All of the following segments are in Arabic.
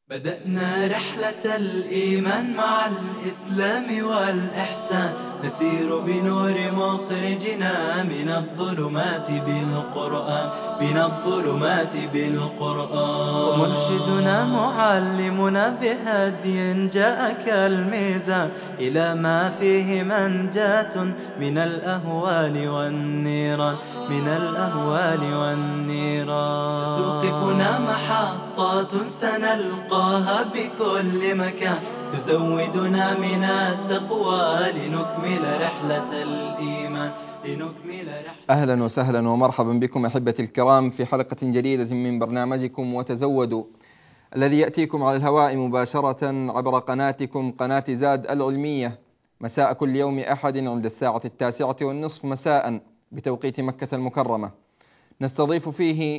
بدأنا رحلة الإيمان مع الإسلام والإحسان، نسير بنور مخرجنا من الظلمات بالقرآن. ومرشدنا معلمنا بهدي جاء كالميزان، إلى ما فيه منجاة من الأهوال والنيران. توقفنا محطات سنلقاها بكل مكان، تزودنا من التقوى لنكمل رحلة الإيمان. أهلا وسهلا ومرحبا بكم أحبتي الكرام في حلقة جديدة من برنامجكم وتزودوا، الذي يأتيكم على الهواء مباشرة عبر قناتكم قناة زاد العلمية مساء كل يوم أحد عند الساعة 9:30 مساء بتوقيت مكة المكرمة. نستضيف فيه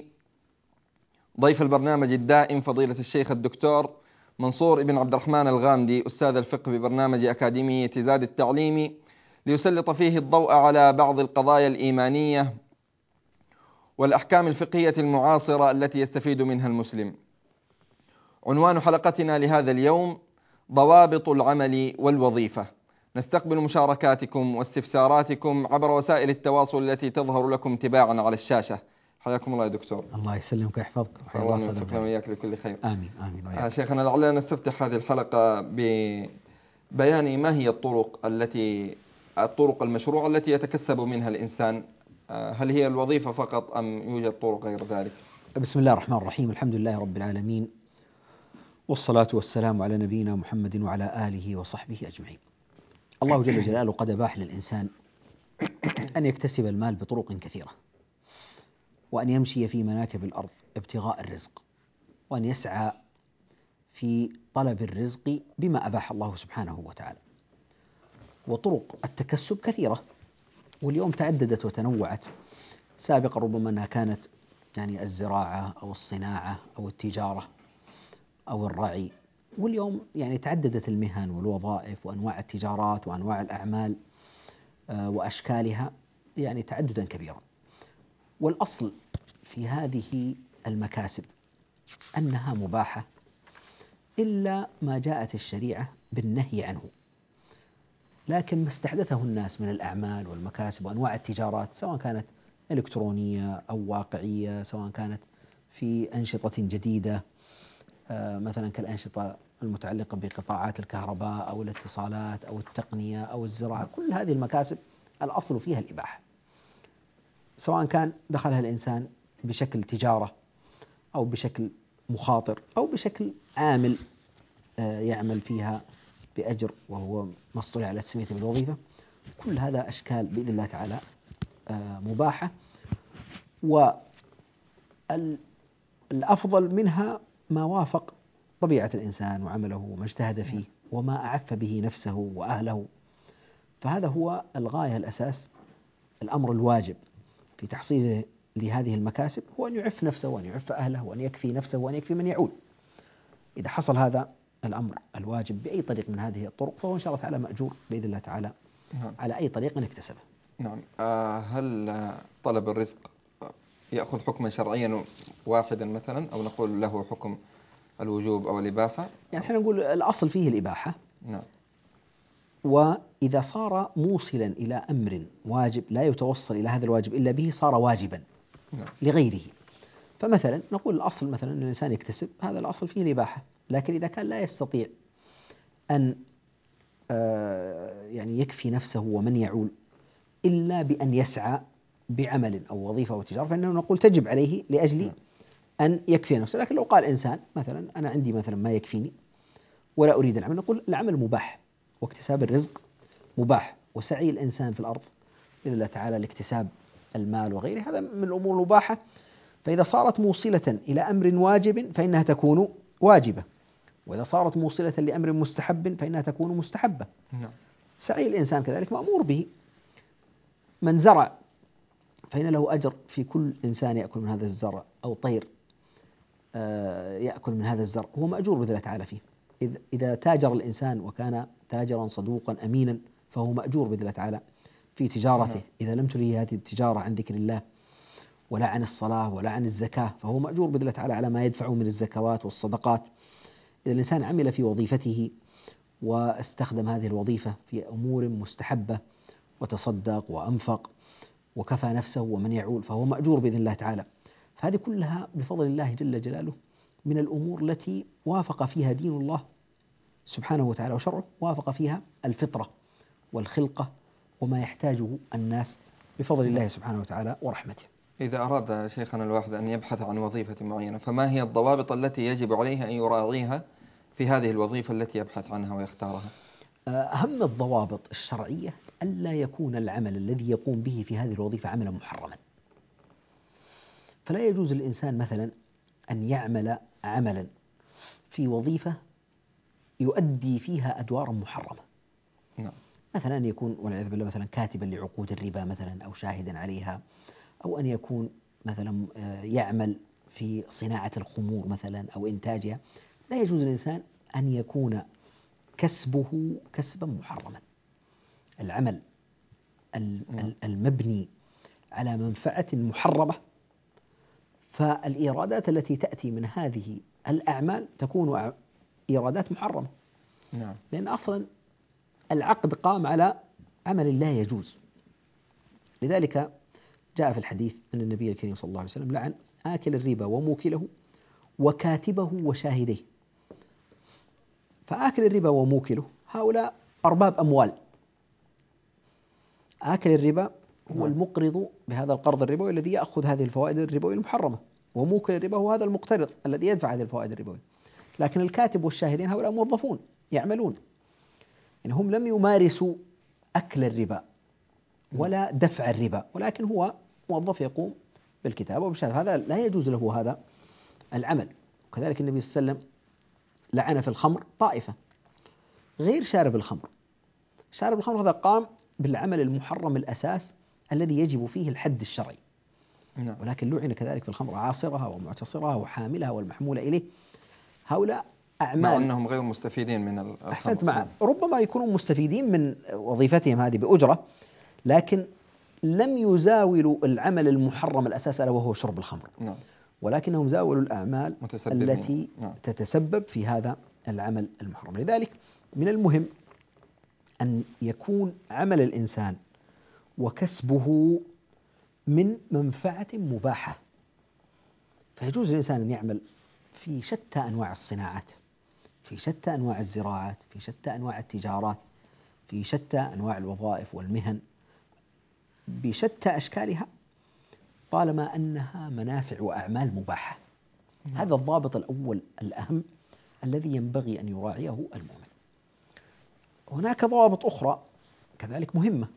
ضيف البرنامج الدائم فضيلة الشيخ الدكتور منصور بن عبد الرحمن الغامدي، أستاذ الفقه ببرنامج أكاديمية زاد التعليمي، ليسلط فيه الضوء على بعض القضايا الإيمانية والأحكام الفقهية المعاصرة التي يستفيد منها المسلم. عنوان حلقتنا لهذا اليوم: ضوابط العمل والوظيفة. نستقبل مشاركاتكم واستفساراتكم عبر وسائل التواصل التي تظهر لكم تباعا على الشاشة. حياكم الله يا دكتور. الله يسلمك ويحفظك. الله وفقنا وإياك لكل خير. آمين آمين وإياك. شيخنا، لعلنا نستفتح هذه الحلقة ببيان ما هي الطرق المشروعة التي يتكسب منها الإنسان. هل هي الوظيفة فقط أم يوجد طرق غير ذلك؟ بسم الله الرحمن الرحيم، الحمد لله رب العالمين، والصلاة والسلام على نبينا محمد وعلى آله وصحبه أجمعين. الله جل جلاله قد أباح للإنسان أن يكتسب المال بطرق كثيرة، وأن يمشي في مناكب الأرض ابتغاء الرزق، وأن يسعى في طلب الرزق بما أباح الله سبحانه وتعالى. وطرق التكسب كثيرة، واليوم تعددت وتنوعت. سابقا ربما أنها كانت الزراعة أو الصناعة أو التجارة أو الرعي، واليوم تعددت المهن والوظائف وأنواع التجارات وأنواع الأعمال وأشكالها تعددا كبيرا. والأصل في هذه المكاسب أنها مباحة، إلا ما جاءت الشريعة بالنهي عنه. لكن ما استحدثه الناس من الأعمال والمكاسب وأنواع التجارات، سواء كانت إلكترونية أو واقعية، سواء كانت في أنشطة جديدة مثلا كالأنشطة المتعلقة بقطاعات الكهرباء أو الاتصالات أو التقنية أو الزراعة، كل هذه المكاسب الأصل فيها الإباحة، سواء كان دخلها الإنسان بشكل تجارة أو بشكل مخاطر أو بشكل عامل يعمل فيها بأجر وهو ما اصطلح على تسميته بالوظيفة. كل هذا أشكال بإذن الله تعالى مباحة، والأفضل منها ما وافق طبيعة الإنسان وعمله وما اجتهد فيه وما أعف به نفسه وأهله. فهذا هو الغاية الأساس. الأمر الواجب في تحصيله لهذه المكاسب هو أن يعف نفسه وأن يعف أهله وأن يكفي نفسه وأن يكفي من يعول. إذا حصل هذا الأمر الواجب بأي طريق من هذه الطرق، فهو إن شاء الله تعالى مأجور بإذن الله تعالى على أي طريق اكتسبه. نعم. هل طلب الرزق يأخذ حكما شرعيا واحدا مثلا، أو نقول له حكم الوجوب أو الإباحة؟ احنا نقول الأصل فيه الإباحة. نعم. وإذا صار موصلا إلى أمر واجب لا يتوصل إلى هذا الواجب إلا به، صار واجبا لغيره. فمثلا نقول الأصل مثلا أن الإنسان يكتسب، هذا الأصل فيه الإباحة. لكن إذا كان لا يستطيع أن يكفي نفسه ومن يعول إلا بأن يسعى بعمل أو وظيفة أو تجارة، فإنه نقول تجب عليه لأجل أن يكفي نفسه. لكن لو قال إنسان مثلا أنا عندي مثلا ما يكفيني ولا أريد العمل، نقول العمل مباح واكتساب الرزق مباح، وسعي الإنسان في الأرض بإذن الله تعالى لاكتساب المال وغيره، هذا من الأمور المباحة. فإذا صارت موصلة إلى أمر واجب فإنها تكون واجبة، وإذا صارت موصلة لأمر مستحب فإنها تكون مستحبة. سعي الإنسان كذلك مأمور به. من زرع فإن له أجر في كل إنسان يأكل من هذا الزرع، أو طير يأكل من هذا الزرع، هو مأجور بإذن الله تعالى فيه. إذا تاجر الإنسان وكان تاجرا صدوقا أمينا، فهو مأجور بإذن الله تعالى في تجارته. إذا لم تلهي هذه التجارة عن ذكر الله ولا عن الصلاة ولا عن الزكاة، فهو مأجور بإذن الله تعالى على ما يدفع من الزكوات والصدقات. إذا الإنسان عمل في وظيفته واستخدم هذه الوظيفة في أمور مستحبة وتصدق وأنفق وكفى نفسه ومن يعول فهو مأجور بإذن الله تعالى. فهذه كلها بفضل الله جل جلاله من الأمور التي وافق فيها دين الله سبحانه وتعالى وشرعه، وافق فيها الفطرة والخلقة وما يحتاجه الناس بفضل الله سبحانه وتعالى ورحمته. إذا أراد شيخنا الواحد أن يبحث عن وظيفة معينة، فما هي الضوابط التي يجب عليه أن يراعيها في هذه الوظيفة التي يبحث عنها ويختارها؟ أهم الضوابط الشرعية ألا يكون العمل الذي يقوم به في هذه الوظيفة عملا محرما. فلا يجوز للإنسان مثلا أن يعمل عملا في وظيفة يؤدي فيها أدوارا محرمة. نعم. مثلا أن يكون والعياذ بالله مثلا كاتبا لعقود الربا مثلا أو شاهدا عليها، أو أن يكون مثلا يعمل في صناعة الخمور مثلا أو إنتاجها. لا يجوز للإنسان أن يكون كسبه كسبا محرما. العمل المبني على منفعة محرمة، فالإيرادات التي تأتي من هذه الأعمال تكون إيرادات محرمة. نعم. لأن أصلا العقد قام على عمل لا يجوز. لذلك جاء في الحديث أن النبي الكريم صلى الله عليه وسلم لعن آكل الربا وموكله وكاتبه وشاهديه. فآكل الربا وموكله هؤلاء أرباب أموال. آكل الربا هو المقرض بهذا القرض الربوي الذي يأخذ هذه الفوائد الربوية المحرمة، وموكل الربا هو هذا المقترض الذي يدفع هذه الفوائد الربوية. لكن الكاتب والشاهدين هؤلاء موظفون يعملون، إن هم لم يمارسوا أكل الربا ولا دفع الربا، ولكن هو موظف يقوم بالكتابة وبالشهادة. هذا لا يجوز له هذا العمل. وكذلك النبي صلى الله عليه وسلم لعن في الخمر طائفة غير شارب الخمر. شارب الخمر هذا قام بالعمل المحرم الأساس الذي يجب فيه الحد الشرعي. ولكن لعن كذلك في الخمر عاصرها ومعتصرها وحاملها والمحمولة إليه. هؤلاء أعمال مع أنهم غير مستفيدين من الخمر. أحسنت. مع ربما يكونوا مستفيدين من وظيفتهم هذه بأجرة، لكن لم يزاولوا العمل المحرم الأساس ألا وهو شرب الخمر. نعم. ولكنهم زاولوا الأعمال التي نعم. تتسبب في هذا العمل المحرم. لذلك من المهم أن يكون عمل الإنسان وكسبه من منفعة مباحة. فيجوز للإنسان أن يعمل في شتى أنواع الصناعات، في شتى أنواع الزراعات، في شتى أنواع التجارات، في شتى أنواع الوظائف والمهن بشتى أشكالها، طالما أنها منافع وأعمال مباحة. هذا الضابط الأول الأهم الذي ينبغي أن يراعيه المؤمن. هناك ضوابط أخرى كذلك مهمة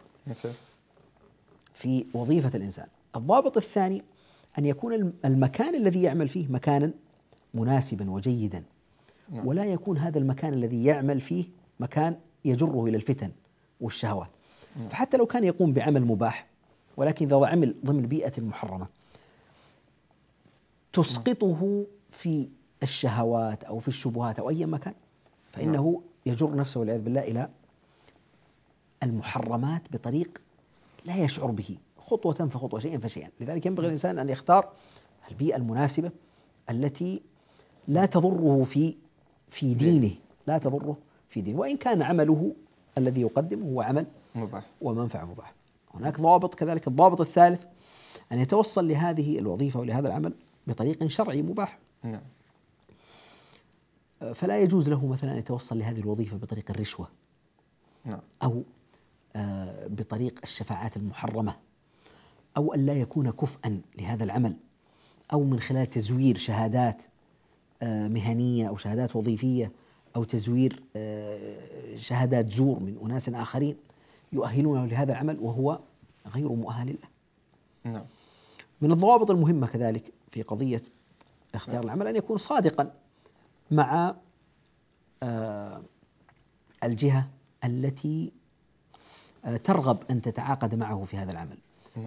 في وظيفة الإنسان. الضابط الثاني أن يكون المكان الذي يعمل فيه مكانا مناسبا وجيدا، ولا يكون هذا المكان الذي يعمل فيه مكان يجره إلى الفتن والشهوات. فحتى لو كان يقوم بعمل مباح، ولكن إذا عمل ضمن بيئة محرمة تسقطه في الشهوات أو في الشبهات أو أي مكان، فإنه يجر نفسه والعياذ بالله إلى المحرمات بطريق لا يشعر به، خطوة فخطوة، شيئا فشيئا. لذلك ينبغي الإنسان أن يختار البيئة المناسبة التي لا تضره في دينه، لا تضره في دينه، وإن كان عمله الذي يقدمه هو عمل مباح ومنفعة مباح. هناك ضوابط كذلك. الضابط الثالث أن يتوصل لهذه الوظيفة ولهذا العمل بطريق شرعي مباح. نعم. فلا يجوز له مثلا أن يتوصل لهذه الوظيفة بطريق الرشوة، نعم. أو بطريق الشفاعات المحرمة، أو أن لا يكون كفءا لهذا العمل، أو من خلال تزوير شهادات مهنية أو شهادات وظيفية، أو تزوير شهادات زور من أناس آخرين يؤهلونه لهذا العمل وهو غير مؤهل له. نعم. من الضوابط المهمة كذلك في قضية اختيار العمل أن يكون صادقا مع الجهة التي ترغب أن تتعاقد معه في هذا العمل.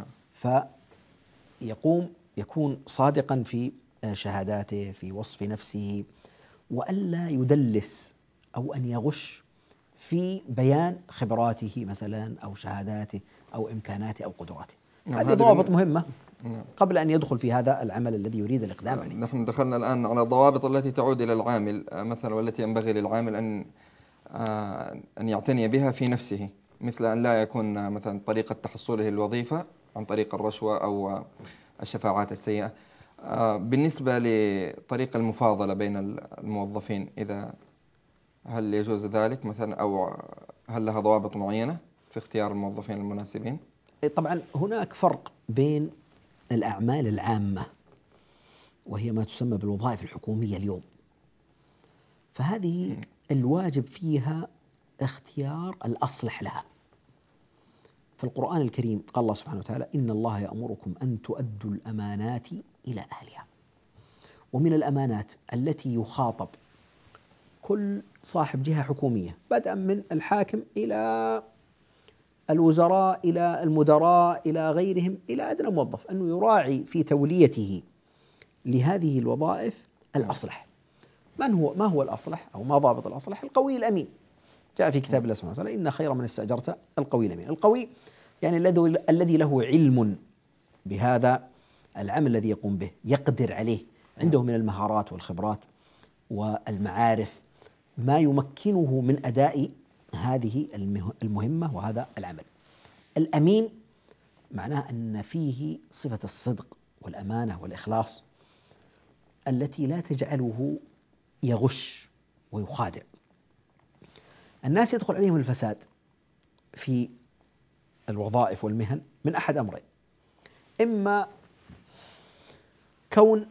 يكون صادقا في شهاداته، في وصف نفسه، وألا يدلس أو أن يغش في بيان خبراته مثلا أو شهاداته أو إمكاناته أو قدراته. هذه ضوابط مهمة قبل أن يدخل في هذا العمل الذي يريد الإقدام عليه. نحن دخلنا الآن على الضوابط التي تعود إلى العامل مثلا، والتي ينبغي للعامل أن يعتني بها في نفسه، مثل أن لا يكون مثلا طريقة تحصله الوظيفة عن طريق الرشوة أو الشفاعات السيئة. بالنسبة لطريق المفاضلة بين الموظفين، هل يجوز ذلك مثلا، أو هل لها ضوابط معينة في اختيار الموظفين المناسبين؟ طبعا هناك فرق بين الأعمال العامة، وهي ما تسمى بالوظائف الحكومية اليوم، فهذه الواجب فيها اختيار الأصلح لها. في القرآن الكريم قال الله سبحانه وتعالى: إن الله يأمركم أن تؤدوا الأمانات إلى أهلها. ومن الأمانات التي يخاطب كل صاحب جهة حكومية، بدءا من الحاكم إلى الوزراء إلى المدراء إلى غيرهم إلى أدنى موظف، أنه يراعي في توليته لهذه الوظائف الأصلح. ما هو الأصلح أو ما ضابط الأصلح؟ القوي الأمين. جاء في كتاب الله سبحانه وتعالى: إن خير من استأجرت القوي الأمين. القوي يعني الذي له علم بهذا العمل الذي يقوم به، يقدر عليه، عنده من المهارات والخبرات والمعارف ما يمكنه من أداء هذه المهمة وهذا العمل. الأمين معناه أن فيه صفة الصدق والأمانة والإخلاص التي لا تجعله يغش ويخادع. الناس يدخل عليهم الفساد في الوظائف والمهن من أحد أمرين: إما كون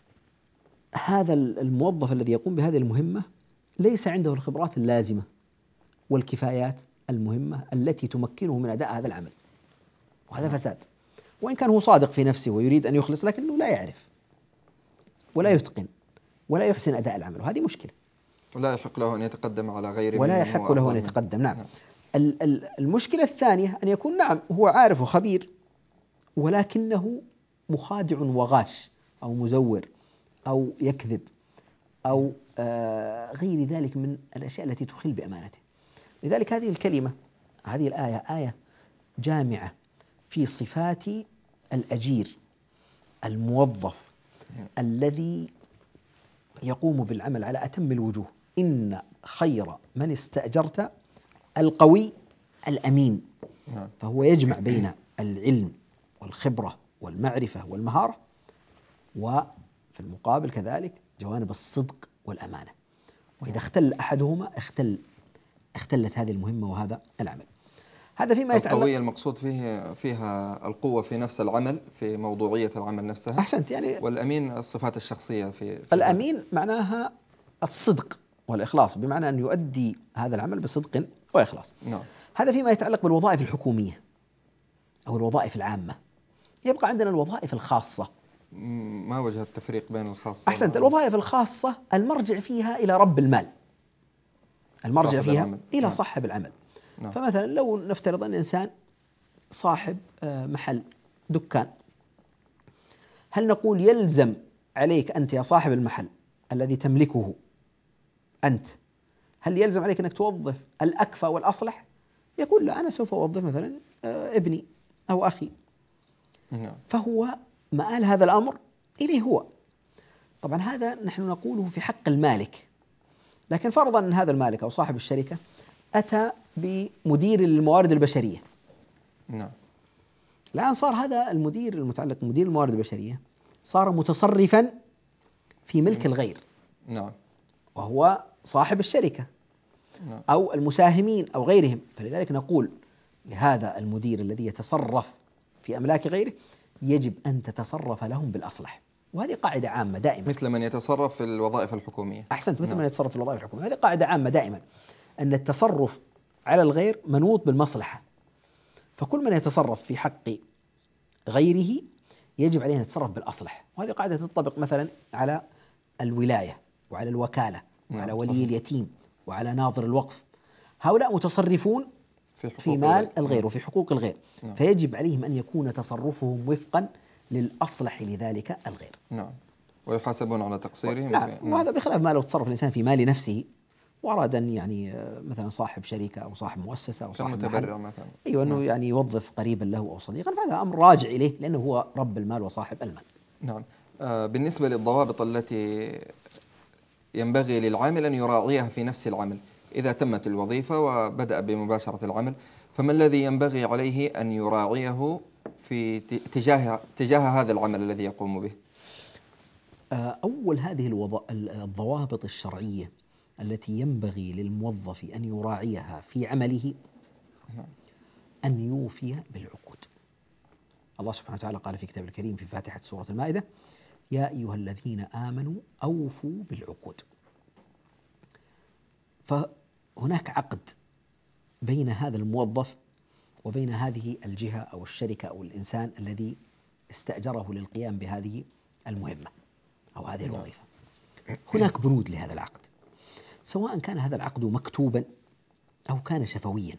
هذا الموظف الذي يقوم بهذه المهمة ليس عنده الخبرات اللازمة والكفايات المهمة التي تمكنه من أداء هذا العمل، وهذا فساد. وإن كان هو صادق في نفسه ويريد أن يخلص، لكنه لا يعرف ولا يتقن ولا يحسن أداء العمل، وهذه مشكلة. ولا يحق له أن يتقدم على غيره، ولا يحق له أن يتقدم. نعم. المشكلة الثانية أن يكون نعم هو عارف وخبير، ولكنه مخادع وغاش أو مزور أو يكذب أو غير ذلك من الأشياء التي تخل بأمانته. لذلك هذه الكلمة، هذه الآية آية جامعة في صفات الأجير الموظف الذي يقوم بالعمل على أتم الوجوه. إن خير من استأجرت القوي الأمين. فهو يجمع بين العلم والخبرة والمعرفة والمهارة، وفي المقابل كذلك جوانب الصدق والأمانة. وإذا اختل أحدهما اختلت هذه المهمة وهذا العمل. هذا فيما يتعلق. القوية المقصود فيها القوة في نفس العمل، في موضوعية العمل نفسها. أحسنت. يعني والأمين الصفات الشخصية في الأمين معناها الصدق والإخلاص، بمعنى أن يؤدي هذا العمل بصدق وإخلاص. نعم. هذا فيما يتعلق بالوظائف الحكومية أو الوظائف العامة. يبقى عندنا الوظائف الخاصة. ما وجه التفريق بين الخاصة؟ أحسنت. الوظائف الخاصة المرجع فيها إلى رب المال، المرجع فيها العمل. إلى نعم. صاحب العمل. نعم. فمثلا لو نفترض أن إنسان صاحب محل دكان، هل نقول يلزم عليك أنت يا صاحب المحل الذي تملكه أنت، هل يلزم عليك أنك توظف الأكفأ والأصلح؟ يقول لا، أنا سوف أوظف مثلا ابني أو أخي. نعم. فهو مآل هذا الأمر إليه هو. طبعا هذا نحن نقوله في حق المالك، لكن فرضا أن هذا المالك أو صاحب الشركة أتى بمدير للموارد البشرية. نعم. الآن صار هذا المدير المتعلق بمدير الموارد البشرية صار متصرفا في ملك الغير. نعم. وهو صاحب الشركة. نعم. أو المساهمين أو غيرهم. فلذلك نقول لهذا المدير الذي يتصرف في أملاك غيره يجب أن تتصرف لهم بالأصلح. وهذه قاعدة عامة دائما، مثل من يتصرف في الوظائف الحكومية. أحسنت. مثل من يتصرف في الوظائف الحكومية. هذه قاعدة عامة دائما، أن التصرف على الغير منوط بالمصلحة. فكل من يتصرف في حق غيره يجب عليه أن يتصرف بالأصلح. وهذه قاعدة تنطبق مثلا على الولاية وعلى الوكالة وعلى ولي اليتيم وعلى ناظر الوقف. هؤلاء متصرفون في مال الغير وفي حقوق الغير. فيجب عليهم أن يكون تصرفهم وفقا للأصلح لذلك الغير. نعم. ويحاسبون على تقصيرهم. نعم. وهذا بخلاف ما لو تصرف الإنسان في مال نفسه وأراد أن يعني مثلا صاحب شركة أو صاحب مؤسسة أو صاحب كمتبرع محل مثلا. أيوة أنه يعني يوظف قريبا له أو صديقا، فهذا أمر راجع إليه لأنه هو رب المال وصاحب المال. نعم. بالنسبة للضوابط التي ينبغي للعامل أن يراعيها في نفس العمل إذا تمت الوظيفة وبدأ بمباشرة العمل، فما الذي ينبغي عليه أن يراعيه في تجاه هذا العمل الذي يقوم به؟ أول هذه الضوابط الشرعية التي ينبغي للموظف أن يراعيها في عمله أن يوفي بالعقود. الله سبحانه وتعالى قال في كتاب الكريم في فاتحة سورة المائدة: يا أيها الذين آمنوا أوفوا بالعقود. فهناك عقد بين هذا الموظف وبين هذه الجهة أو الشركة أو الإنسان الذي استأجره للقيام بهذه المهمة أو هذه الوظيفة. هناك بنود لهذا العقد، سواء كان هذا العقد مكتوبا أو كان شفويا.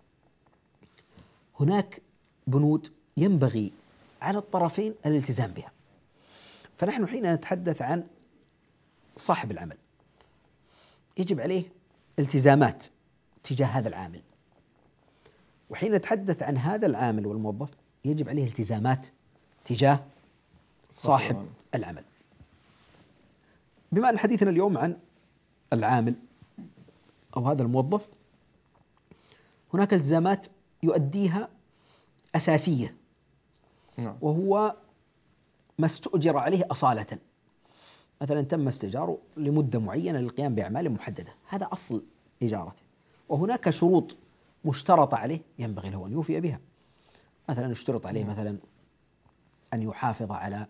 هناك بنود ينبغي على الطرفين الالتزام بها. فنحن حين نتحدث عن صاحب العمل يجب عليه التزامات تجاه هذا العامل، وحين نتحدث عن هذا العامل والموظف يجب عليه التزامات تجاه صاحب العمل. بما أن حديثنا اليوم عن العامل أو هذا الموظف، هناك التزامات يؤديها أساسية، وهو ما استؤجر عليه أصالة. مثلا تم استئجاره لمدة معينة للقيام بأعمال محددة، هذا أصل إجارته. وهناك شروط مشترطة عليه ينبغي له أن يوفي بها. مثلا اشترط عليه مثلا أن يحافظ على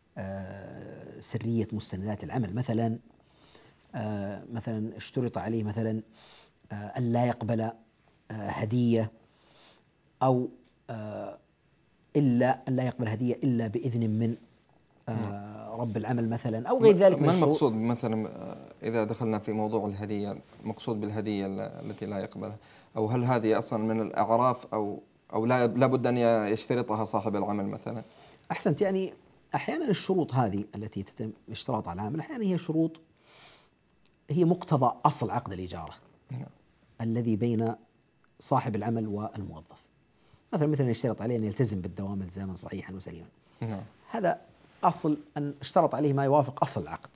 سرية مستندات العمل، مثلا اشترط عليه مثلا أن لا يقبل هدية، أو إلا أن لا يقبل هدية إلا بإذن من رب العمل مثلا، أو غير ذلك. ما المقصود مثلا إذا دخلنا في موضوع الهدية؟ مقصود بالهدية التي لا يقبلها، أو هل هذه أصلا من الأعراف أو لا بد أن يشترطها صاحب العمل مثلا؟ أحسنت. يعني أحيانا الشروط هذه التي تتم اشتراط على العامل أحيانا هي شروط هي مقتضى أصل عقد الإجارة الذي بين صاحب العمل والموظف. مثلا يشترط عليه أن يلتزم بالدوام التزاما صحيحا وسليما. هذا أصل أن اشترط عليه ما يوافق أصل العقد.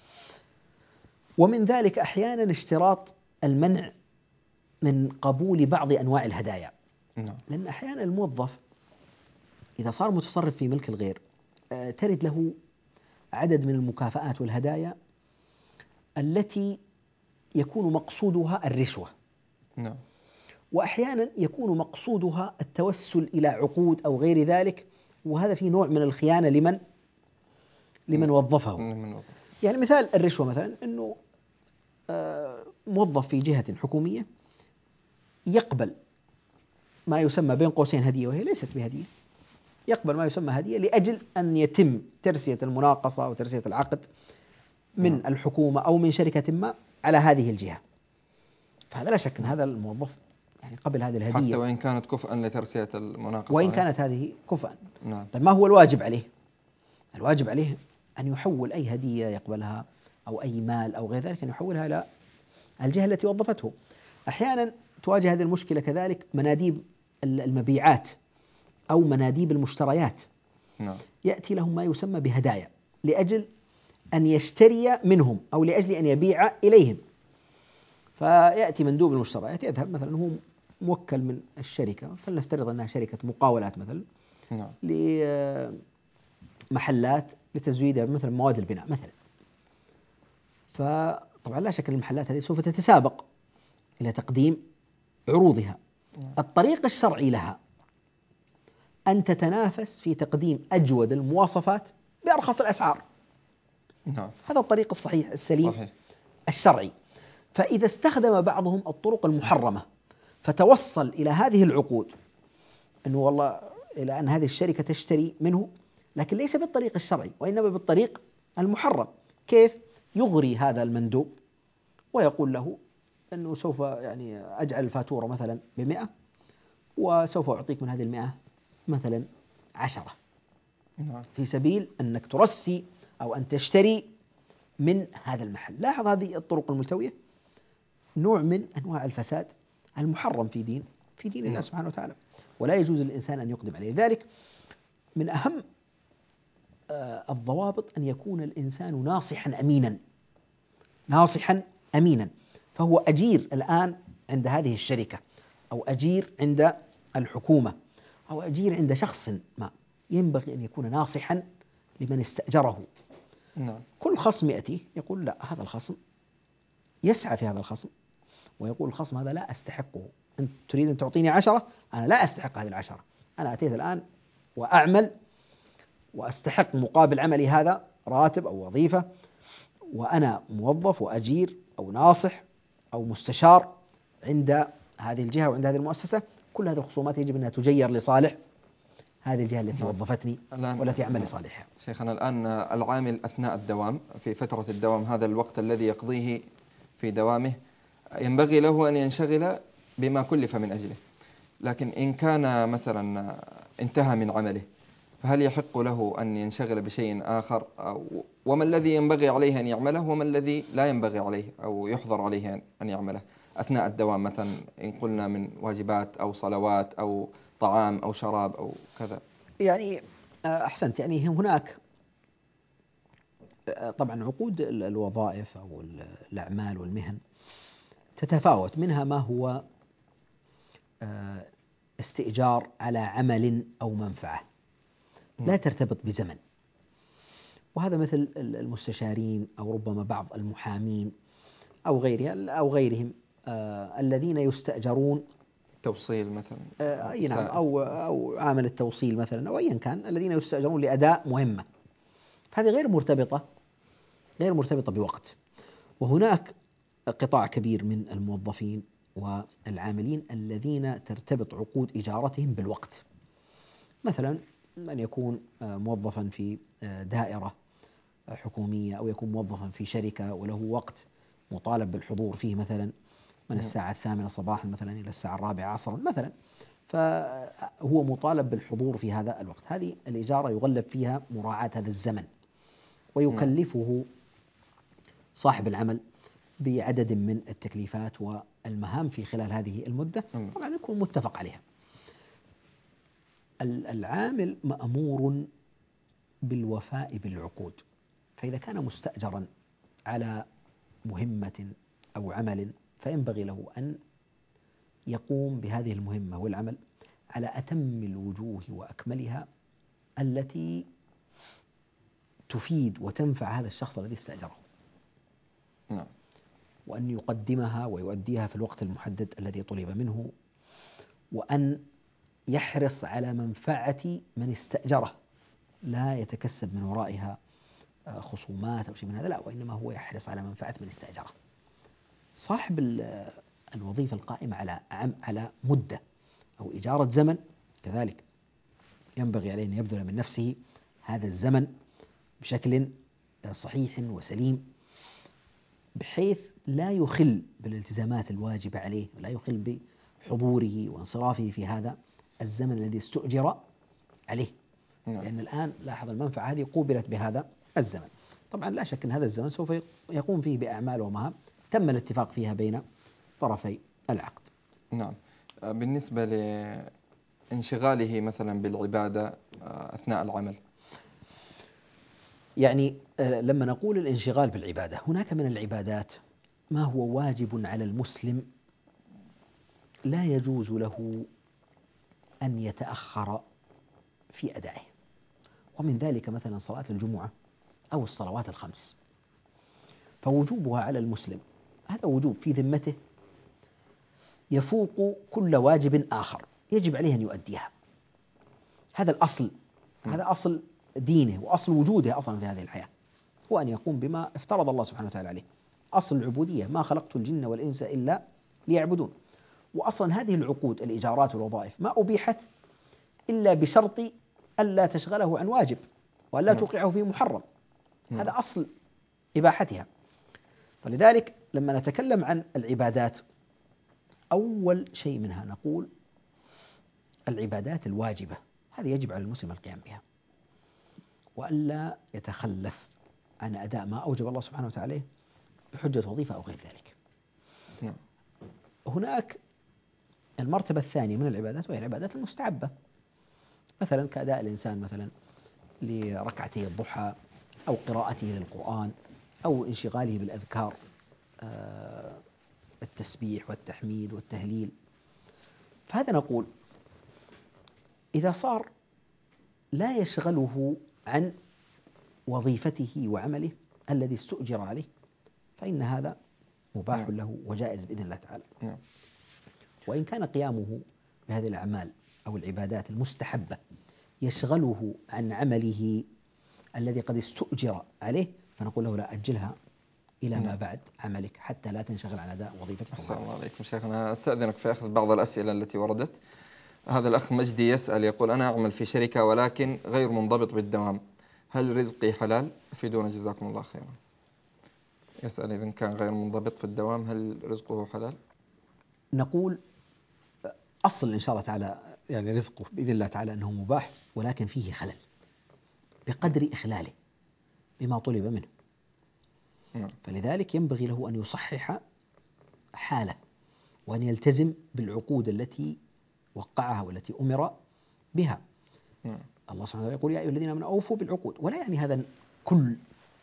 ومن ذلك أحيانا اشتراط المنع من قبول بعض أنواع الهدايا. لأن أحيانا الموظف إذا صار متصرف في ملك الغير ترد له عدد من المكافآت والهدايا التي يكون مقصودها الرشوة. وأحيانا يكون مقصودها التوسل إلى عقود أو غير ذلك، وهذا فيه نوع من الخيانة لمن وظفه. يعني مثال الرشوة مثلا أنه موظف في جهة حكومية يقبل ما يسمى بين قوسين هدية، وهي ليست بهدية، يقبل ما يسمى هدية لأجل أن يتم ترسية المناقصة أو ترسية العقد من الحكومة أو من شركة ما على هذه الجهة. فهذا لا شك أن هذا الموظف يعني قبل هذه الهدية، حتى وإن كانت كفءا لترسية المناقصة، وإن كانت هذه كفءا. طيب ما هو الواجب عليه؟ الواجب عليه أن يحول أي هدية يقبلها أو أي مال أو غير ذلك، أن يحولها إلى الجهة التي وظفته. أحيانا تواجه هذه المشكلة كذلك مناديب المبيعات أو مناديب المشتريات. يأتي لهم ما يسمى بهدايا لأجل أن يشتري منهم أو لأجل أن يبيع إليهم. فيأتي مندوب المشتريات يذهب مثلا، هو موكل من الشركة، فلنفترض أنها شركة مقاولات مثلا، لمحلات لتزويدها مثلا مواد البناء مثلا. فطبعا لا شك أن المحلات هذه سوف تتسابق إلى تقديم عروضها. الطريق الشرعي لها أن تتنافس في تقديم أجود المواصفات بأرخص الأسعار. هذا الطريق الصحيح السليم الشرعي. فإذا استخدم بعضهم الطرق المحرمة فتوصل إلى هذه العقود، أنه والله إلى أن هذه الشركة تشتري منه، لكن ليس بالطريق الشرعي وإنما بالطريق المحرم. كيف؟ يغري هذا المندوب ويقول له أنه سوف يعني أجعل الفاتورة مثلا ب100 وسوف أعطيك من هذه 100 مثلا 10 في سبيل أنك ترسي أو أن تشتري من هذا المحل. لاحظ هذه الطرق الملتوية. نوع من أنواع الفساد المحرم في دين الله سبحانه وتعالى، ولا يجوز للإنسان أن يقدم عليه. لذلك من أهم الضوابط أن يكون الإنسان ناصحا أمينا، فهو أجير الآن عند هذه الشركة، أو أجير عند الحكومة، أو أجير عند شخص ما، ينبغي أن يكون ناصحا لمن استأجره. نعم. كل خصم يأتيه يقول لا، هذا الخصم يسعى في هذا الخصم ويقول الخصم هذا لا أستحقه، أنت تريد أن تعطيني 10، أنا لا أستحق هذه 10، أنا أتيت الآن وأعمل وأستحق مقابل عملي هذا راتب أو وظيفة، وأنا موظف وأجير أو ناصح أو مستشار عند هذه الجهة وعند هذه المؤسسة. كل هذه الخصومات يجب أنها تجير لصالح هذه الجهة التي وظفتني والتي أعمل لصالحها. شيخنا، الآن العامل أثناء الدوام في فترة الدوام، هذا الوقت الذي يقضيه في دوامه ينبغي له أن ينشغل بما كلف من أجله، لكن إن كان مثلا انتهى من عمله فهل يحق له أن ينشغل بشيء آخر؟ وما الذي ينبغي عليه أن يعمله وما الذي لا ينبغي عليه أو يحظر عليه أن يعمله أثناء الدوام، مثلا إن قلنا من واجبات أو صلوات أو طعام أو شراب أو كذا؟ يعني أحسنت، يعني هناك طبعا عقود الوظائف أو الأعمال والمهن تتفاوت، منها ما هو استئجار على عمل أو منفعة لا ترتبط بزمن، وهذا مثل المستشارين أو ربما بعض المحامين أو غيرهم الذين يستأجرون توصيل مثلا، أي نعم، أو عامل التوصيل مثلا، أو أيا كان الذين يستأجرون لأداء مهمة، فهذه غير مرتبطة بوقت. وهناك قطاع كبير من الموظفين والعاملين الذين ترتبط عقود إجارتهم بالوقت، مثلا من يكون موظفا في دائرة حكومية، أو يكون موظفا في شركة وله وقت مطالب بالحضور فيه، مثلا من الساعة 8 صباحا مثلا إلى الساعة 4 عصرا مثلا، فهو مطالب بالحضور في هذا الوقت. هذه الإجارة يغلب فيها مراعاة هذا الزمن، ويكلفه صاحب العمل بعدد من التكليفات والمهام في خلال هذه المدة، طبعا يكون متفق عليها. العامل مأمور بالوفاء بالعقود، فإذا كان مستأجرا على مهمة أو عمل فينبغي له أن يقوم بهذه المهمة والعمل على أتم الوجوه وأكملها التي تفيد وتنفع هذا الشخص الذي استأجره، وأن يقدمها ويؤديها في الوقت المحدد الذي طلب منه، وأن يحرص على منفعة من استأجره، لا يتكسب من ورائها خصومات أو شيء من هذا، لا، وإنما هو يحرص على منفعة من استأجره. صاحب الوظيفة القائمة على مدة أو إجارة زمن كذلك ينبغي عليه أن يبذل من نفسه هذا الزمن بشكل صحيح وسليم، بحيث لا يخل بالالتزامات الواجبة عليه، ولا يخل بحضوره وانصرافه في هذا الزمن الذي استؤجر عليه، لأن الآن لاحظ المنفعة هذه قوبلت بهذا الزمن. طبعا لا شك أن هذا الزمن سوف يقوم فيه بأعمال ومهام تم الاتفاق فيها بين طرفي العقد. نعم. بالنسبة لانشغاله مثلا بالعبادة أثناء العمل، يعني لما نقول الانشغال بالعبادة، هناك من العبادات ما هو واجب على المسلم لا يجوز له أن يتأخر في أدائه، ومن ذلك مثلا صلاة الجمعة أو الصلوات الخمس، فوجوبها على المسلم هذا وجوب في ذمته يفوق كل واجب آخر يجب عليه أن يؤديها. هذا الأصل، هذا أصل دينه وأصل وجوده أصلا في هذه الحياة، هو أن يقوم بما افترض الله سبحانه وتعالى عليه. أصل العبودية، ما خلقت الجن والإنس إلا ليعبدون. وأصلا هذه العقود الإيجارات والوظائف ما أبيحت إلا بشرط ألا تشغله عن واجب وألا توقعه في محرم، هذا أصل إباحتها. فلذلك لما نتكلم عن العبادات، أول شيء منها نقول العبادات الواجبة هذه يجب على المسلم القيام بها، وألا يتخلف عن أداء ما أوجب الله سبحانه وتعالى بحجة وظيفة أو غير ذلك. هناك المرتبة الثانية من العبادات وهي العبادات المستحبة، مثلا كأداء الإنسان مثلا لركعتي الضحى أو قراءته للقرآن أو انشغاله بالأذكار، التسبيح والتحميد والتهليل. فهذا نقول إذا صار لا يشغله عن وظيفته وعمله الذي استؤجر عليه فإن هذا مباح له وجائز بإذن الله تعالى. وإن كان قيامه بهذه الأعمال أو العبادات المستحبة يشغله عن عمله الذي قد استؤجر عليه فنقول له لا، أجلها إلى ما بعد عملك حتى لا تنشغل عن أداء وظيفتك. السلام عليكم شيخنا، أستأذنك في أخذ بعض الأسئلة التي وردت. هذا الأخ مجدي يسأل يقول: أنا أعمل في شركة ولكن غير منضبط بالدوام، هل رزقي حلال؟ أفيدونا جزاكم الله خيرا. يسأل إذا كان غير منضبط في الدوام هل رزقه حلال؟ نقول أصل إن شاء الله تعالى يعني رزقه بإذن الله تعالى أنه مباح، ولكن فيه خلل بقدر إخلاله بما طلب منه. فلذلك ينبغي له أن يصحح حاله وأن يلتزم بالعقود التي وقعها والتي أمر بها. الله سبحانه وتعالى يقول: يا أيها الذين آمنوا أوفوا بالعقود. ولا يعني هذا كل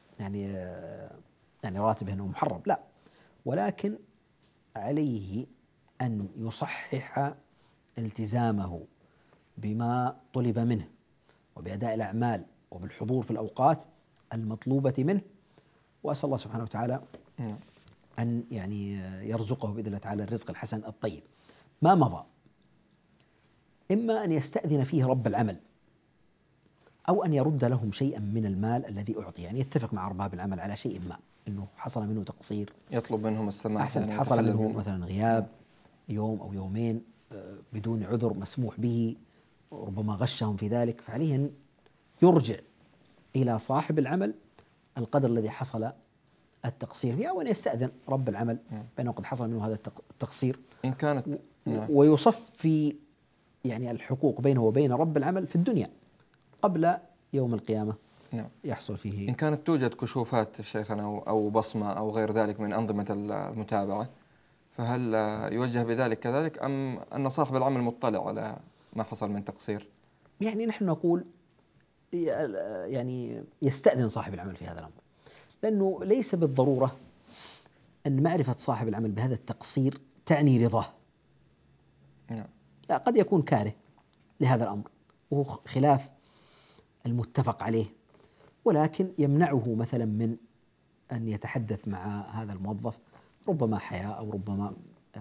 يعني راتبه أنه محرم، لا، ولكن عليه أن يصحح التزامه بما طلب منه وبأداء الأعمال وبالحضور في الأوقات المطلوبة منه. وأسأل الله سبحانه وتعالى أن يعني يرزقه بإذن الله تعالى الرزق الحسن الطيب. ما مضى إما أن يستأذن فيه رب العمل أو أن يرد لهم شيئا من المال الذي أعطي، يعني يتفق مع أرباب العمل على شيء ما، أنه حصل منه تقصير يطلب منهم السماح، أحسن، حصل منه مثلا غياب يوم أو يومين بدون عذر مسموح به، ربما غشهم في ذلك، فعليه أن يرجع إلى صاحب العمل القدر الذي حصل التقصير فيه، أو أن يستأذن رب العمل بأنه قد حصل منه هذا التقصير إن كانت ويصفي يعني الحقوق بينه وبين رب العمل في الدنيا قبل يوم القيامة يحصل فيه. إن كانت توجد كشوفات شيخنا أو بصمة أو غير ذلك من أنظمة المتابعة، فهل يوجه بذلك كذلك أم أن صاحب العمل مطلع على ما حصل من تقصير؟ يعني نحن نقول يعني يستأذن صاحب العمل في هذا الأمر، لأنه ليس بالضرورة أن معرفة صاحب العمل بهذا التقصير تعني رضاه. لا، قد يكون كاره لهذا الأمر وهو خلاف المتفق عليه، ولكن يمنعه مثلا من أن يتحدث مع هذا الموظف، ربما حياء أو ربما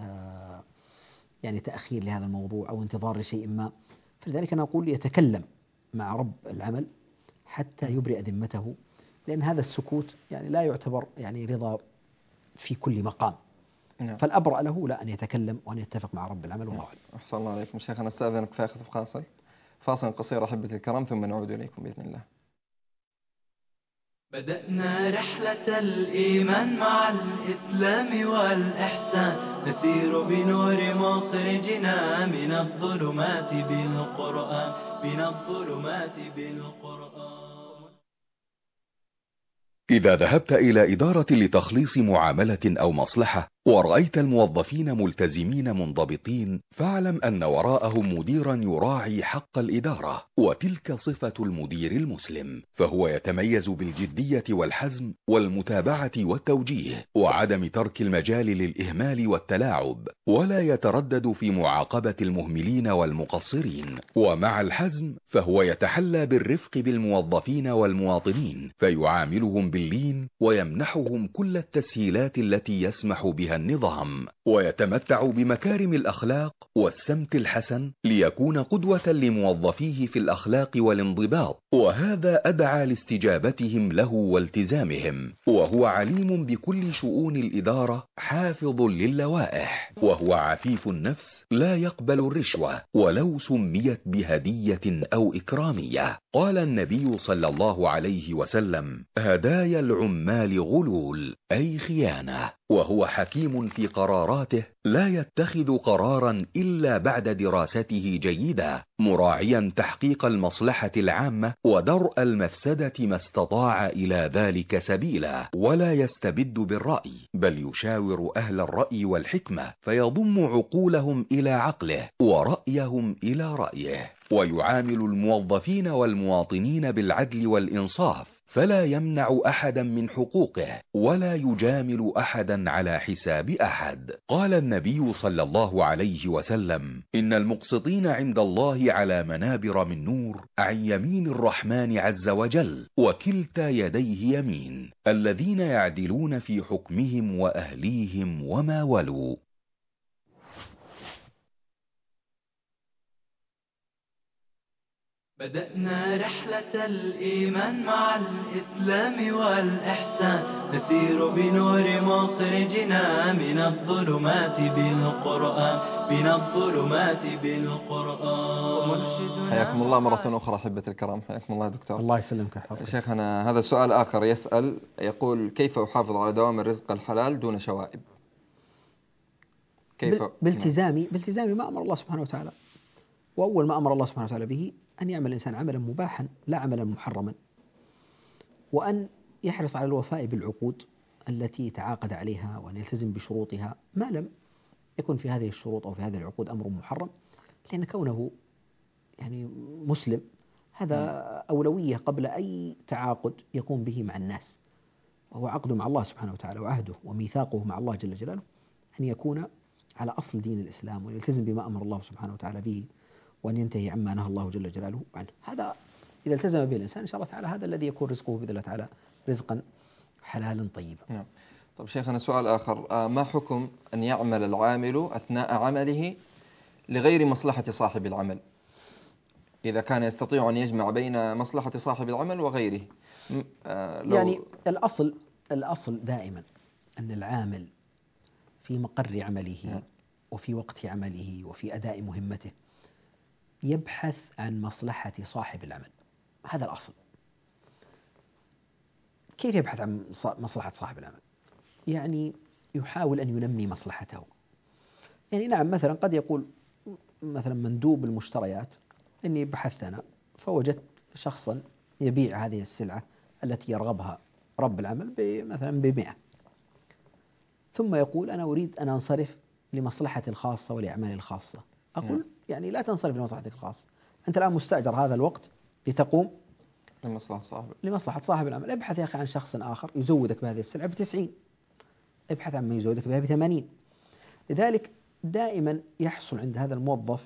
يعني تأخير لهذا الموضوع أو انتظار لشيء ما. فلذلك أنا أقول يتكلم مع رب العمل حتى يبرئ ذمته، لأن هذا السكوت يعني لا يعتبر يعني رضا في كل مقام. فالأبرأ له لا أن يتكلم وأن يتفق مع رب العمل. والله أعلم. أحسن الله عليكم شيخنا، أستأذنك في أخذ فاصل قصير أحبتي الكرام ثم نعود إليكم بإذن الله. بدأنا رحلة الإيمان مع الإسلام والإحسان، نسير بنور مخرجنا من الظلمات بالقرآن، من الظلمات بالقرآن. إذا ذهبت إلى إدارة لتخليص معاملة أو مصلحة ورأيت الموظفين ملتزمين منضبطين، فاعلم أن وراءهم مديرا يراعي حق الإدارة، وتلك صفة المدير المسلم، فهو يتميز بالجدية والحزم والمتابعة والتوجيه وعدم ترك المجال للإهمال والتلاعب، ولا يتردد في معاقبة المهملين والمقصرين. ومع الحزم فهو يتحلى بالرفق بالموظفين والمواطنين، فيعاملهم باللين ويمنحهم كل التسهيلات التي يسمح بها النظام، ويتمتع بمكارم الأخلاق والسمت الحسن ليكون قدوة لموظفيه في الأخلاق والانضباط، وهذا أدعى لاستجابتهم له والتزامهم. وهو عليم بكل شؤون الإدارة، حافظ للوائح، وهو عفيف النفس لا يقبل الرشوة ولو سميت بهدية أو إكرامية. قال النبي صلى الله عليه وسلم: هدايا العمال غلول، أي خيانة. وهو حكيم في قراراته، لا يتخذ قرارا إلا بعد دراسته جيدة، مراعيا تحقيق المصلحة العامة ودرء المفسدة ما استطاع إلى ذلك سبيلا، ولا يستبد بالرأي، بل يشاور أهل الرأي والحكمة فيضم عقولهم إلى عقله ورأيهم إلى رأيه، ويعامل الموظفين والمواطنين بالعدل والإنصاف، فلا يمنع أحدا من حقوقه ولا يجامل أحدا على حساب أحد. قال النبي صلى الله عليه وسلم: إن المقسطين عند الله على منابر من نور عن يمين الرحمن عز وجل، وكلتا يديه يمين، الذين يعدلون في حكمهم وأهليهم وما ولوا. بدأنا رحلة الإيمان مع الإسلام والإحسان، نسير بنور مخرجنا من الظلمات بالقرآن، من الظلمات بالقرآن. حياكم الله مرة أخرى أحبة الكرام. حياكم الله دكتور. الله يسلمك يا حفظ. شيخنا هذا سؤال آخر يسأل يقول: كيف أحافظ على دوام الرزق الحلال دون شوائب؟ كيف؟ بالتزامي ما أمر الله سبحانه وتعالى. وأول ما أمر الله سبحانه وتعالى به أن يعمل الإنسان عملا مباحا لا عملا محرما، وأن يحرص على الوفاء بالعقود التي تعاقد عليها، وأن يلتزم بشروطها ما لم يكن في هذه الشروط أو في هذه العقود أمر محرم، لأن كونه يعني مسلم هذا أولوية قبل أي تعاقد يقوم به مع الناس، وهو عقد مع الله سبحانه وتعالى، وعهده وميثاقه مع الله جل جلاله أن يكون على أصل دين الإسلام، ويلتزم بما أمر الله سبحانه وتعالى به، وأن ينتهي عما نهى الله جل جلاله عنه. هذا إذا التزم به الإنسان إن شاء الله تعالى هذا الذي يكون رزقه بإذن الله تعالى رزقا حلالا طيبا. نعم. طيب شيخنا سؤال آخر: ما حكم أن يعمل العامل أثناء عمله لغير مصلحة صاحب العمل، إذا كان يستطيع أن يجمع بين مصلحة صاحب العمل وغيره؟ يعني الأصل دائما أن العامل في مقر عمله وفي وقت عمله وفي أداء مهمته يبحث عن مصلحة صاحب العمل، هذا الأصل. كيف يبحث عن مصلحة صاحب العمل؟ يعني يحاول أن ينمي مصلحته. يعني نعم، مثلا قد يقول مثلا مندوب المشتريات إني بحثت أنا فوجدت شخصا يبيع هذه السلعة التي يرغبها رب العمل مثلا ب100، ثم يقول أنا أريد أن أنصرف لمصلحتي الخاصة ولأعمالي الخاصة. أقول يعني لا تنصرف لمصلحتك الخاصة، أنت الآن مستأجر هذا الوقت لتقوم لمصلحة صاحب العمل. ابحث يا أخي عن شخص آخر يزودك بهذه السلعة ب90، ابحث عن من يزودك بها ب80. لذلك دائما يحصل عند هذا الموظف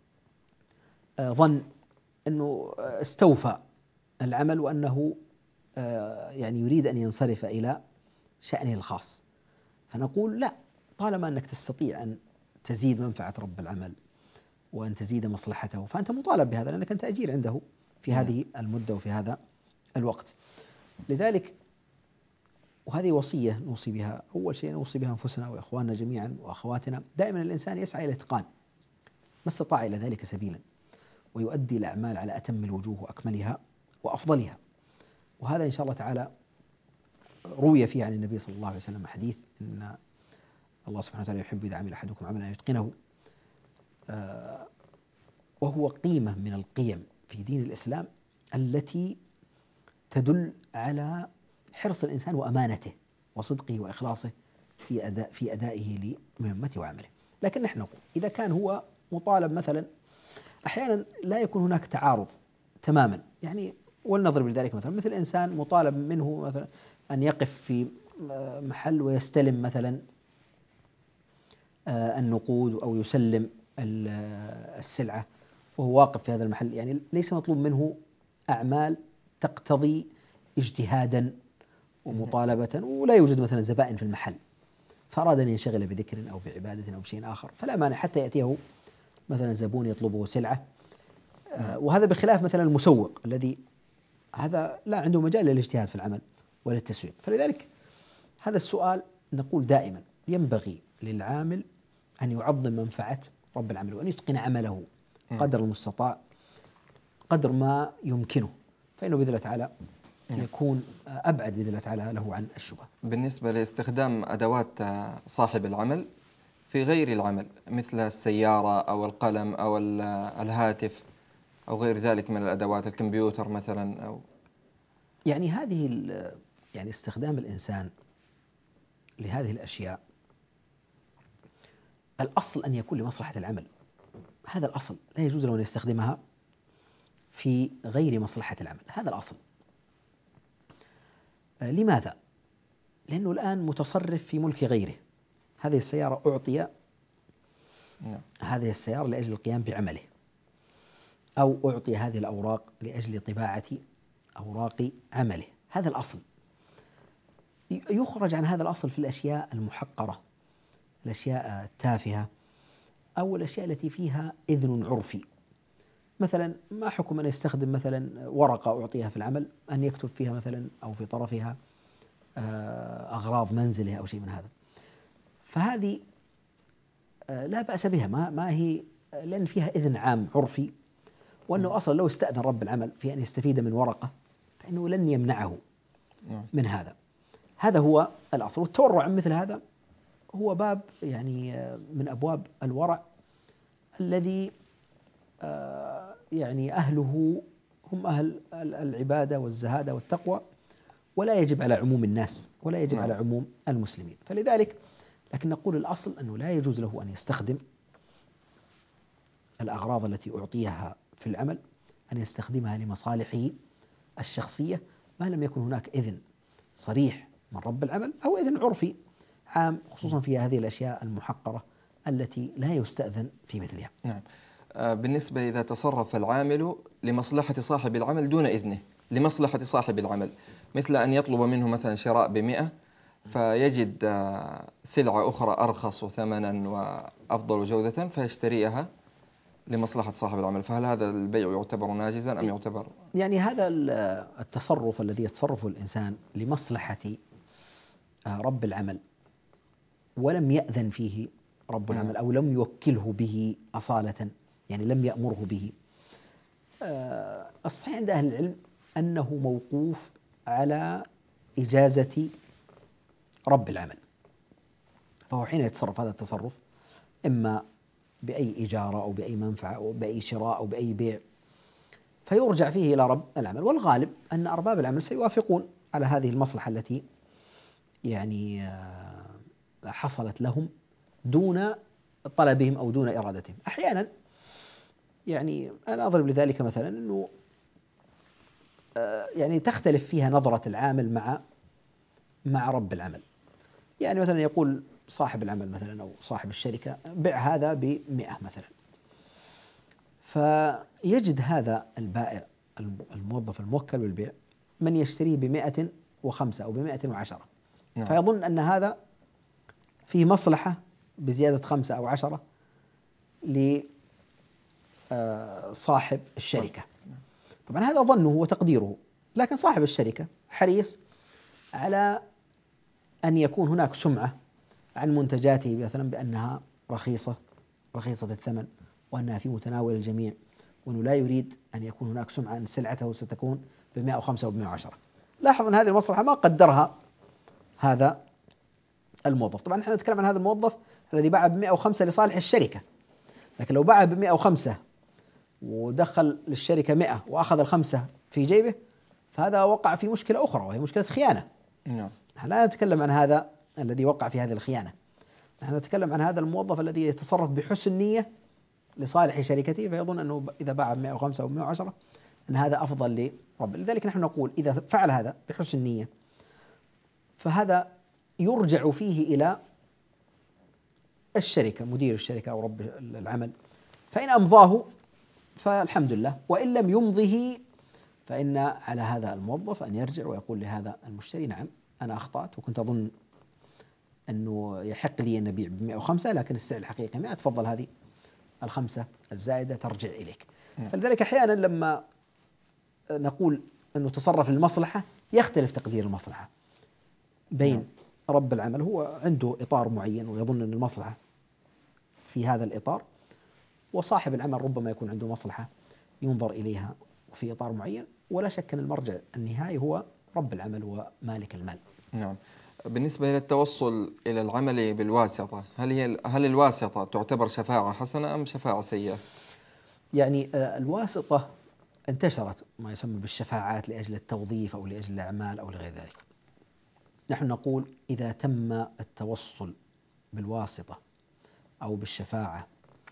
ظن أنه استوفى العمل وأنه يعني يريد أن ينصرف إلى شأنه الخاص. فنقول لا، طالما أنك تستطيع أن تزيد منفعة رب العمل وأن تزيد مصلحته فأنت مطالب بهذا، لأنك أنت أجير عنده في هذه المدة وفي هذا الوقت. لذلك وهذه وصية نوصي بها، أول شيء نوصي بها أنفسنا وإخواننا جميعا وأخواتنا، دائما الإنسان يسعى إلى الإتقان ما استطاع إلى ذلك سبيلا، ويؤدي الأعمال على أتم الوجوه وأكملها وأفضلها. وهذا إن شاء الله تعالى روي فيه عن النبي صلى الله عليه وسلم حديث إن الله سبحانه وتعالى يحب إذا عمل أحدكم عملا أن يتقنه، وهو قيمة من القيم في دين الإسلام التي تدل على حرص الإنسان وأمانته وصدقه وإخلاصه في أدائه لمهمته وعمله. لكن نحن نقول إذا كان هو مطالب مثلا، أحيانا لا يكون هناك تعارض تماما، يعني ولنضرب لذلك مثل إنسان مطالب منه مثلا أن يقف في محل ويستلم مثلا النقود أو يسلم السلعة وهو واقف في هذا المحل، يعني ليس مطلوب منه أعمال تقتضي اجتهادا ومطالبة، ولا يوجد مثلا زبائن في المحل، فأراد أن ينشغل بذكر أو بعبادة أو بشيء آخر فلا مانع حتى يأتيه مثلا زبون يطلبه سلعة. وهذا بخلاف مثلا المسوق الذي هذا لا عنده مجال للاجتهاد في العمل ولا التسويق. فلذلك هذا السؤال نقول دائما ينبغي للعامل أن يعظم منفعة رب العمل وأن يتقن عمله قدر المستطاع قدر ما يمكنه، فإنه بإذن الله تعالى يكون أبعد بإذن الله تعالى له عن الشبهة. بالنسبة لاستخدام أدوات صاحب العمل في غير العمل مثل السيارة أو القلم أو الهاتف أو غير ذلك من الأدوات، الكمبيوتر مثلا، أو يعني يعني استخدام الإنسان لهذه الأشياء الأصل أن يكون لمصلحة العمل، هذا الأصل، لا يجوز له أن يستخدمها في غير مصلحة العمل، هذا الأصل. لماذا؟ لأنه الآن متصرف في ملك غيره. هذه السيارة أعطي هذه السيارة لأجل القيام بعمله، أو أعطي هذه الأوراق لأجل طباعة أوراق عمله، هذا الأصل. يخرج عن هذا الأصل في الأشياء المحقرة، الأشياء التافهة، أو الأشياء التي فيها إذن عرفي. مثلا ما حكم أن يستخدم مثلا ورقة أعطيها في العمل أن يكتب فيها مثلا أو في طرفها أغراض منزله أو شيء من هذا، فهذه لا بأس بها، ما هي، لأن فيها إذن عام عرفي، وأنه أصلا لو استأذن رب العمل في أن يستفيد من ورقة فإنه لن يمنعه من هذا. هذا هو الأصل. والتورع عن مثل هذا هو باب يعني من أبواب الورع الذي يعني أهله هم أهل العبادة والزهادة والتقوى، ولا يجب على عموم الناس ولا يجب على عموم المسلمين. فلذلك لكن نقول الأصل أنه لا يجوز له أن يستخدم الأغراض التي أعطيها في العمل، أن يستخدمها لمصالحه الشخصية ما لم يكن هناك إذن صريح من رب العمل أو إذن عرفي عام، خصوصا في هذه الأشياء المحقرة التي لا يستأذن في مثلها. نعم. بالنسبة إذا تصرف العامل لمصلحة صاحب العمل دون إذنه، لمصلحة صاحب العمل، مثل أن يطلب منه مثلا شراء ب100 فيجد سلعة أخرى أرخص ثمنا وأفضل جودة فيشتريها لمصلحة صاحب العمل، فهل هذا البيع يعتبر ناجزا أم يعتبر؟ يعني هذا التصرف الذي يتصرفه الإنسان لمصلحة رب العمل ولم يأذن فيه رب العمل أو لم يوكله به أصالة، يعني لم يأمره به، الصحيح عند أهل العلم أنه موقوف على إجازة رب العمل. فهو حين يتصرف هذا التصرف إما بأي إجارة أو بأي منفعة أو بأي شراء أو بأي بيع فيرجع فيه إلى رب العمل، والغالب أن أرباب العمل سيوافقون على هذه المصلحة التي يعني حصلت لهم دون طلبهم أو دون إرادتهم. أحيانا يعني أنا أضرب لذلك مثلا أنه يعني تختلف فيها نظرة العامل مع رب العمل. يعني مثلا يقول صاحب العمل مثلا أو صاحب الشركة بع هذا ب100 مثلا، فيجد هذا البائع الموظف الموكل بالبيع من يشتريه ب105 أو ب110، فيظن أن هذا فيه مصلحة بزيادة 5 أو 10 لصاحب الشركة. طبعا هذا ظنه وتقديره، لكن صاحب الشركة حريص على أن يكون هناك سمعة عن منتجاته مثلا بأنها رخيصة الثمن وأنها في متناول الجميع، وأنه لا يريد أن يكون هناك سمعة أن سلعته ستكون ب105 أو ب110. لاحظ أن هذه المصلحة ما قدرها هذا الموظف. طبعا نحن نتكلم عن هذا الموظف الذي باع ب105 لصالح الشركة، لكن لو باع ب105 ودخل للشركة 100 وأخذ ال5 في جيبه فهذا وقع في مشكلة أخرى وهي مشكلة خيانة. نحن لا نتكلم عن هذا الذي وقع في هذه الخيانة، نحن نتكلم عن هذا الموظف الذي يتصرف بحسن نية لصالح شركته، فيظن أنه إذا باع ب105 أو 110 أن هذا أفضل لرب. لذلك نحن نقول إذا فعل هذا بحسن نية فهذا يرجع فيه إلى الشركة، مدير الشركة أو رب العمل، فإن أمضاه فالحمد لله، وإن لم يمضه فإن على هذا الموظف أن يرجع ويقول لهذا المشتري نعم أنا أخطأت وكنت أظن أنه يحق لي أن أبيع ب105 لكن السعر الحقيقي 100، تفضل هذه ال5 الزائدة ترجع إليك. فلذلك أحيانا لما نقول أنه تصرف للمصلحة يختلف تقدير المصلحة بين رب العمل، هو عنده إطار معين ويظن أن المصلحة في هذا الإطار، وصاحب العمل ربما يكون عنده مصلحة ينظر إليها في إطار معين. ولا شك أن المرجع النهائي هو رب العمل ومالك المال. نعم. بالنسبة إلى التوصل إلى العمل بالواسطة، هل الواسطة تعتبر شفاعة حسنة أم شفاعة سيئة؟ يعني الواسطة انتشرت ما يسمى بالشفاعات لأجل التوظيف أو لأجل الأعمال أو لغير ذلك. نحن نقول إذا تم التوصل بالواسطة أو بالشفاعة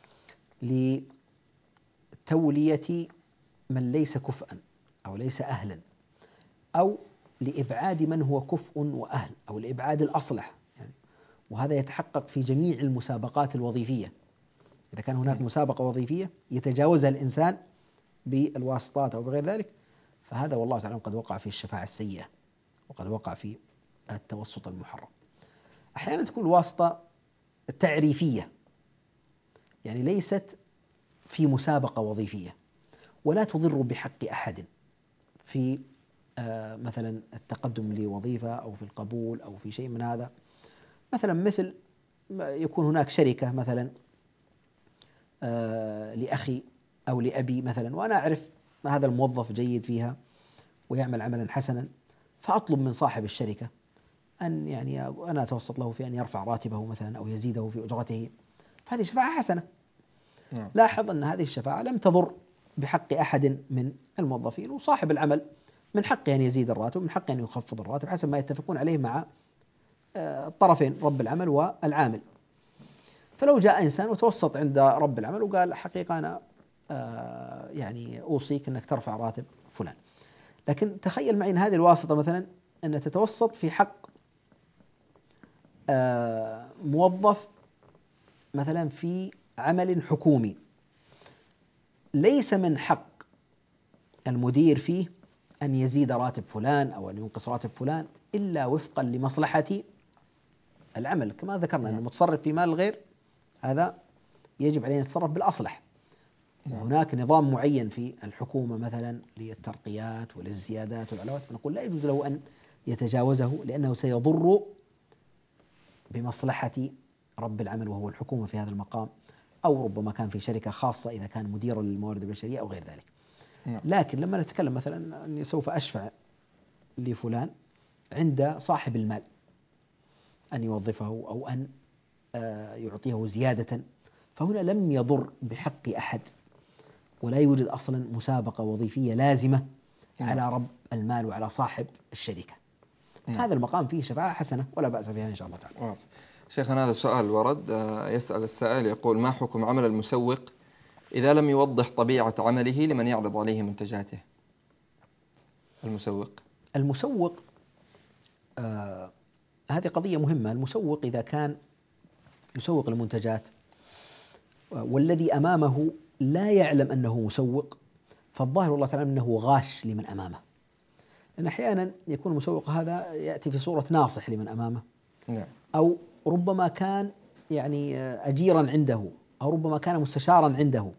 لتولية من ليس كفءا أو ليس أهلا، أو لإبعاد من هو كفء وأهل، أو لإبعاد الأصلح يعني، وهذا يتحقق في جميع المسابقات الوظيفية. إذا كان هناك مسابقة وظيفية يتجاوزها الإنسان بالواسطات أو بغير ذلك، فهذا والله تعالى قد وقع في الشفاعة السيئة، وقد وقع في التوسط المحرم. أحيانا تكون الواسطة تعريفية، يعني ليست في مسابقة وظيفية، ولا تضر بحق أحد في مثلا التقدم لوظيفة أو في القبول أو في شيء من هذا. مثلا مثل يكون هناك شركة مثلا لأخي أو لأبي مثلا، وأنا أعرف هذا الموظف جيد فيها ويعمل عملا حسنا، فأطلب من صاحب الشركة أن يعني أنا أتوسط له في أن يرفع راتبه مثلا أو يزيده في أجرته، فهذه شفاعة حسنة. لاحظ أن هذه الشفاعة لم تضر بحق أحد من الموظفين، وصاحب العمل من حقه أن يزيد الراتب ومن حقه أن يخفض الراتب حسب ما يتفقون عليه مع الطرفين، رب العمل والعامل. فلو جاء إنسان وتوسط عند رب العمل وقال حقيقة أنا يعني أوصيك أنك ترفع راتب فلان، لكن تخيل معي أن هذه الواسطة مثلا أن تتوسط في حق موظف مثلا في عمل حكومي، ليس من حق المدير فيه أن يزيد راتب فلان أو أن ينقص راتب فلان إلا وفقا لمصلحة العمل. كما ذكرنا أن المتصرف في مال الغير هذا يجب عليه أن يتصرف بالأصلح. وهناك نظام معين في الحكومة مثلا للترقيات وللزيادات والعلاوات، نقول لا يجوز له أن يتجاوزه، لأنه سيضر بمصلحة رب العمل وهو الحكومة في هذا المقام، أو ربما كان في شركة خاصة إذا كان مديرا للموارد البشرية أو غير ذلك. لكن لما نتكلم مثلا أني سوف أشفع لفلان عند صاحب المال أن يوظفه أو أن يعطيه زيادة، فهنا لم يضر بحق أحد، ولا يوجد أصلا مسابقة وظيفية لازمة على رب المال وعلى صاحب الشركة. هذا المقام فيه شفاعة حسنة ولا بأس بها إن شاء الله تعالى. شيخنا هذا السؤال ورد، يسأل السائل يقول: ما حكم عمل المسوق إذا لم يوضح طبيعة عمله لمن يعرض عليه منتجاته؟ المسوق هذه قضية مهمة. المسوق إذا كان يسوق المنتجات والذي أمامه لا يعلم أنه مسوق، فالظاهر والله تعالى أنه غاش لمن أمامه، لأن أحيانا يكون المسوق هذا يأتي في صورة ناصح لمن أمامه، أو ربما كان يعني أجيرا عنده، أو ربما كان مستشارا عنده،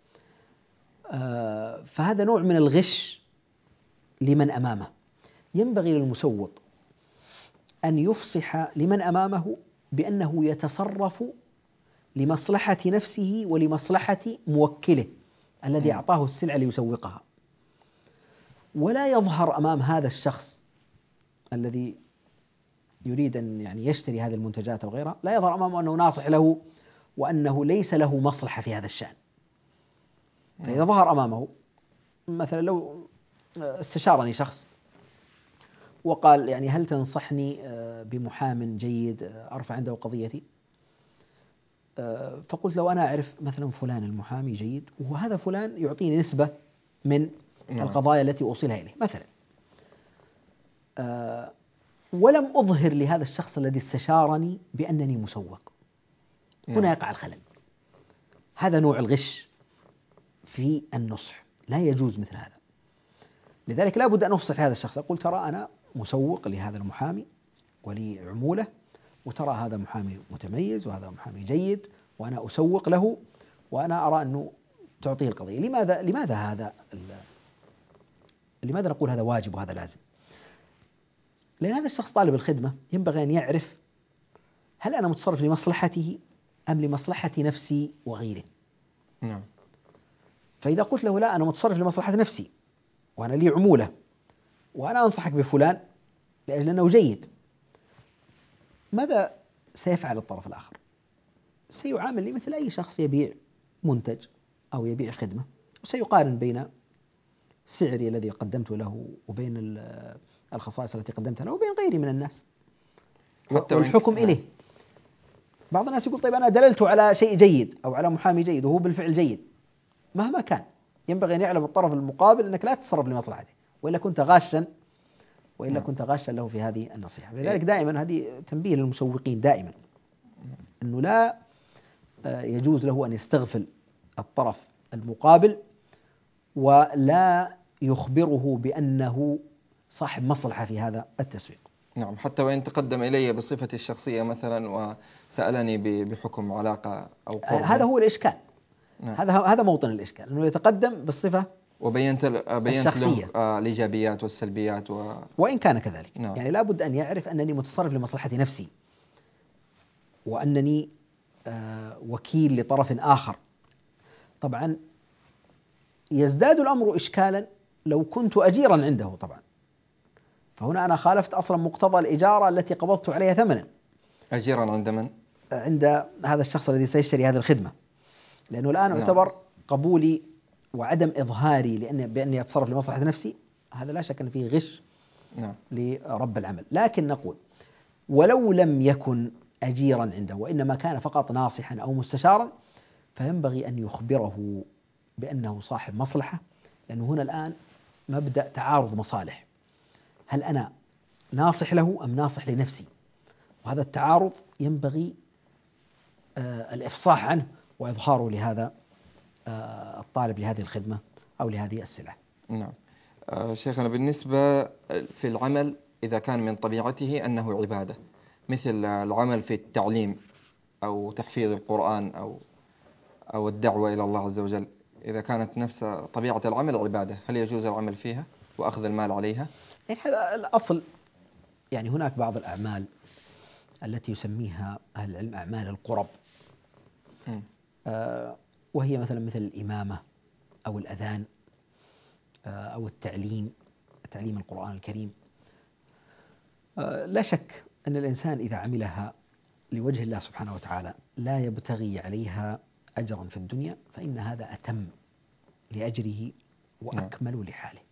فهذا نوع من الغش لمن أمامه. ينبغي للمسوق أن يفصح لمن أمامه بأنه يتصرف لمصلحة نفسه ولمصلحة موكله الذي أعطاه السلعة ليسوقها، ولا يظهر أمام هذا الشخص الذي يريد أن يعني يشتري هذه المنتجات أو غيرها، لا يظهر أمامه أنه ناصح له وأنه ليس له مصلحة في هذا الشأن. فإذا ظهر أمامه مثلا لو استشارني شخص وقال يعني هل تنصحني بمحام جيد أرفع عنده قضيتي، فقلت له أنا أعرف مثلا فلان المحامي جيد، وهذا فلان يعطيني نسبة من القضايا التي أوصلها إليه مثلا، ولم أظهر لهذا الشخص الذي استشارني بأنني مسوق، هنا يقع الخلل. هذا نوع الغش في النصح، لا يجوز مثل هذا. لذلك لا بد أن أفصح هذا الشخص، أقول ترى أنا مسوق لهذا المحامي ولي عمولة، وترى هذا محامي متميز وهذا محامي جيد وأنا أسوق له، وأنا أرى أنه تعطيه القضية. لماذا نقول هذا واجب وهذا لازم؟ لأن هذا الشخص طالب الخدمة ينبغي أن يعرف هل أنا متصرف لمصلحته أم لمصلحة نفسي وغيره. فإذا قلت له لا أنا متصرف لمصلحة نفسي وأنا لي عمولة وأنا أنصحك بفلان لأجل أنه جيد، ماذا سيفعل الطرف الآخر؟ سيعاملني مثل أي شخص يبيع منتج أو يبيع خدمة، وسيقارن بين سعري الذي قدمته له وبين الخصائص التي قدمتها له وبين غيري من الناس، والحكم إليه. بعض الناس يقول طيب أنا دللت على شيء جيد أو على محامي جيد وهو بالفعل جيد، مهما كان ينبغي أن يعلم الطرف المقابل أنك لا تتصرف لمصلحته، وإلا كنت غاشا له في هذه النصيحة. لذلك دائما هذه تنبيه للمسوقين دائما أنه لا يجوز له أن يستغفل الطرف المقابل ولا يخبره بأنه صاحب مصلحة في هذا التسويق. نعم، حتى وإن تقدم إلي بصفتي الشخصية مثلا وسألني بحكم علاقة أو قرب، هذا هو الإشكال. نعم. هذا موطن الإشكال، أنه يتقدم بالصفة وبينت الشخصية له الإيجابيات والسلبيات وإن كان كذلك. نعم. يعني لا بد أن يعرف أنني متصرف لمصلحة نفسي، وأنني وكيل لطرف آخر. طبعا يزداد الأمر إشكالا لو كنت أجيرا عنده، طبعا فهنا أنا خالفت أصلا مقتضى الإجارة التي قبضت عليها ثمنا. أجيرا عند من؟ عند هذا الشخص الذي سيشتري هذه الخدمة، لأنه الآن يعتبر قبولي وعدم إظهاري بأني أتصرف لمصلحة نفسي، هذا لا شك أن فيه غش لرب العمل. لكن نقول ولو لم يكن أجيرا عنده وإنما كان فقط ناصحا أو مستشارا، فينبغي أن يخبره بأنه صاحب مصلحة، لأنه هنا الآن مبدأ تعارض مصالح، هل أنا ناصح له أم ناصح لنفسي؟ وهذا التعارض ينبغي الإفصاح عنه وإظهاره لهذا الطالب لهذه الخدمة أو لهذه السلعة. نعم. شيخنا، بالنسبة في العمل إذا كان من طبيعته أنه عبادة، مثل العمل في التعليم أو تحفيظ القرآن أو الدعوة إلى الله عز وجل، إذا كانت نفس طبيعة العمل عبادة، هل يجوز العمل فيها وأخذ المال عليها؟ يعني هذا الأصل. يعني هناك بعض الأعمال التي يسميها أهل العلم أعمال القرب، وهي مثل الإمامة أو الأذان أو تعليم القرآن الكريم. لا شك أن الإنسان إذا عملها لوجه الله سبحانه وتعالى لا يبتغي عليها أجرا في الدنيا، فإن هذا أتم لأجره وأكمل لحاله.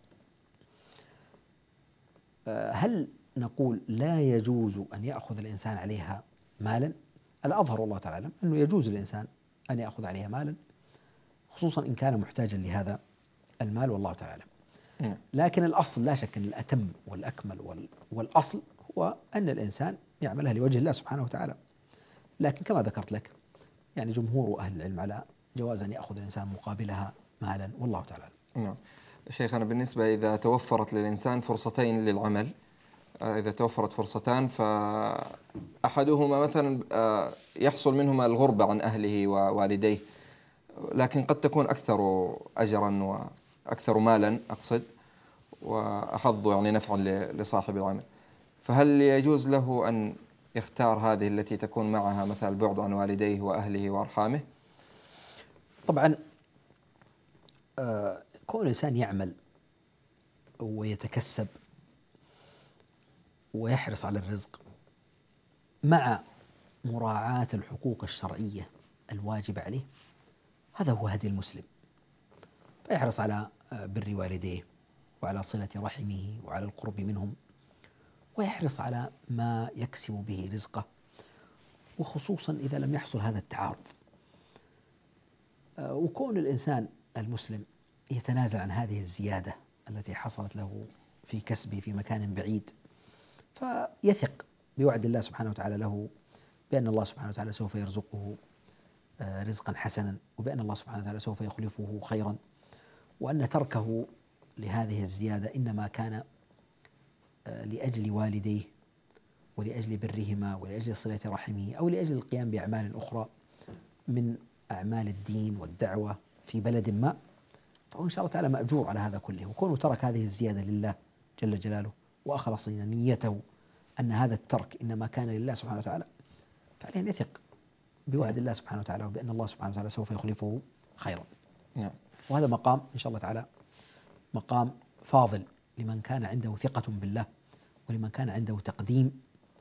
هل نقول لا يجوز أن يأخذ الإنسان عليها مالا؟ الأظهر والله تعالى أنه يجوز للإنسان أن يأخذ عليها مالا، خصوصا إن كان محتاجا لهذا المال، والله تعالى. لكن الأصل لا شك أن الأتم والأكمل والأصل هو أن الإنسان يعملها لوجه الله سبحانه وتعالى. لكن كما ذكرت لك، يعني جمهور أهل العلم على جواز أن يأخذ الإنسان مقابلها مالا، والله تعالى. نعم. شيخنا، بالنسبة إذا توفرت للإنسان فرصتين للعمل، إذا توفرت فرصتان فأحدهما مثلا يحصل منهما الغربة عن أهله ووالديه، لكن قد تكون أكثر أجرا وأكثر مالا أقصد، وأحظ يعني نفعا لصاحب العمل، فهل يجوز له أن يختار هذه التي تكون معها مثلا البعد عن والديه وأهله وأرحامه؟ طبعا كون الإنسان يعمل ويتكسب ويحرص على الرزق مع مراعاة الحقوق الشرعية الواجبة عليه، هذا هو هدي المسلم. فيحرص على بر والديه وعلى صلة رحمه وعلى القرب منهم، ويحرص على ما يكسب به رزقه، وخصوصا إذا لم يحصل هذا التعارض. وكون الإنسان المسلم يتنازل عن هذه الزيادة التي حصلت له في كسبه في مكان بعيد، فيثق بوعد الله سبحانه وتعالى له بأن الله سبحانه وتعالى سوف يرزقه رزقا حسنا، وبأن الله سبحانه وتعالى سوف يخلفه خيرا، وأن تركه لهذه الزيادة إنما كان لأجل والديه ولأجل برهما ولأجل صلة رحمه، أو لأجل القيام بأعمال أخرى من أعمال الدين والدعوة في بلد ما، فهو إن شاء الله تعالى مأجور على هذا كله. وكونه ترك هذه الزيادة لله جل جلاله وأخلص نيته أن هذا الترك إنما كان لله سبحانه وتعالى، فعليه أن يثق بوعد الله سبحانه وتعالى وبأن الله سبحانه وتعالى سوف يخلفه خيرا. وهذا مقام إن شاء الله تعالى مقام فاضل لمن كان عنده ثقة بالله ولمن كان عنده تقديم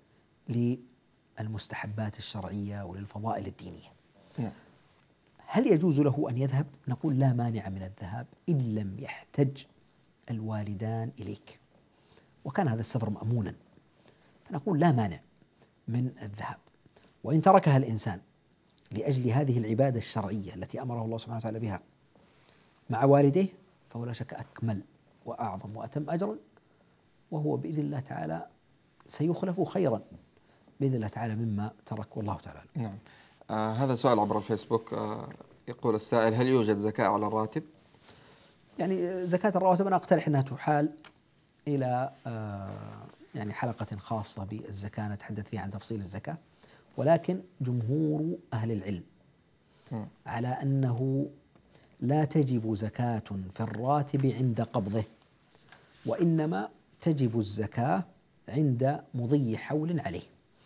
للمستحبات الشرعية وللفضائل الدينية. نعم. هل يجوز له أن يذهب؟ نقول لا مانع من الذهاب إن لم يحتج الوالدان إليك وكان هذا السفر مأمونا، فنقول لا مانع من الذهاب. وإن تركها الإنسان لأجل هذه العبادة الشرعية التي أمره الله سبحانه وتعالى بها مع والديه فهو لا شك أكمل وأعظم وأتم أجرا، وهو بإذن الله تعالى سيخلف خيرا بإذن الله تعالى مما ترك، والله تعالى. نعم. هذا سؤال عبر الفيسبوك. يقول السائل: هل يوجد زكاة على الراتب؟ يعني زكاة الرواتب أنا أقترح أنها تحال إلى يعني حلقة خاصة بالزكاة نتحدث فيها عن تفصيل الزكاة، ولكن جمهور أهل العلم على أنه لا تجب زكاة في الراتب عند قبضه، وإنما تجب الزكاة عند مضي حول عليه.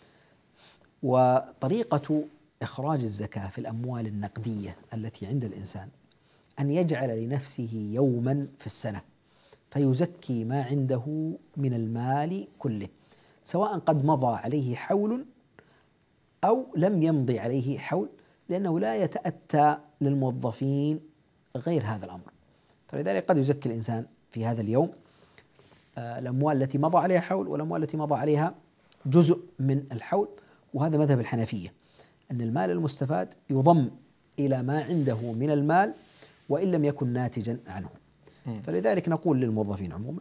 وطريقة إخراج الزكاة في الأموال النقدية التي عند الإنسان أن يجعل لنفسه يوما في السنة فيزكي ما عنده من المال كله، سواء قد مضى عليه حول أو لم يمضي عليه حول، لأنه لا يتأتى للموظفين غير هذا الأمر. فلذلك قد يزكي الإنسان في هذا اليوم الأموال التي مضى عليها حول والأموال التي مضى عليها جزء من الحول، وهذا مذهب الحنفية أن المال المستفاد يضم إلى ما عنده من المال وإن لم يكن ناتجا عنه. فلذلك نقول للموظفين عموما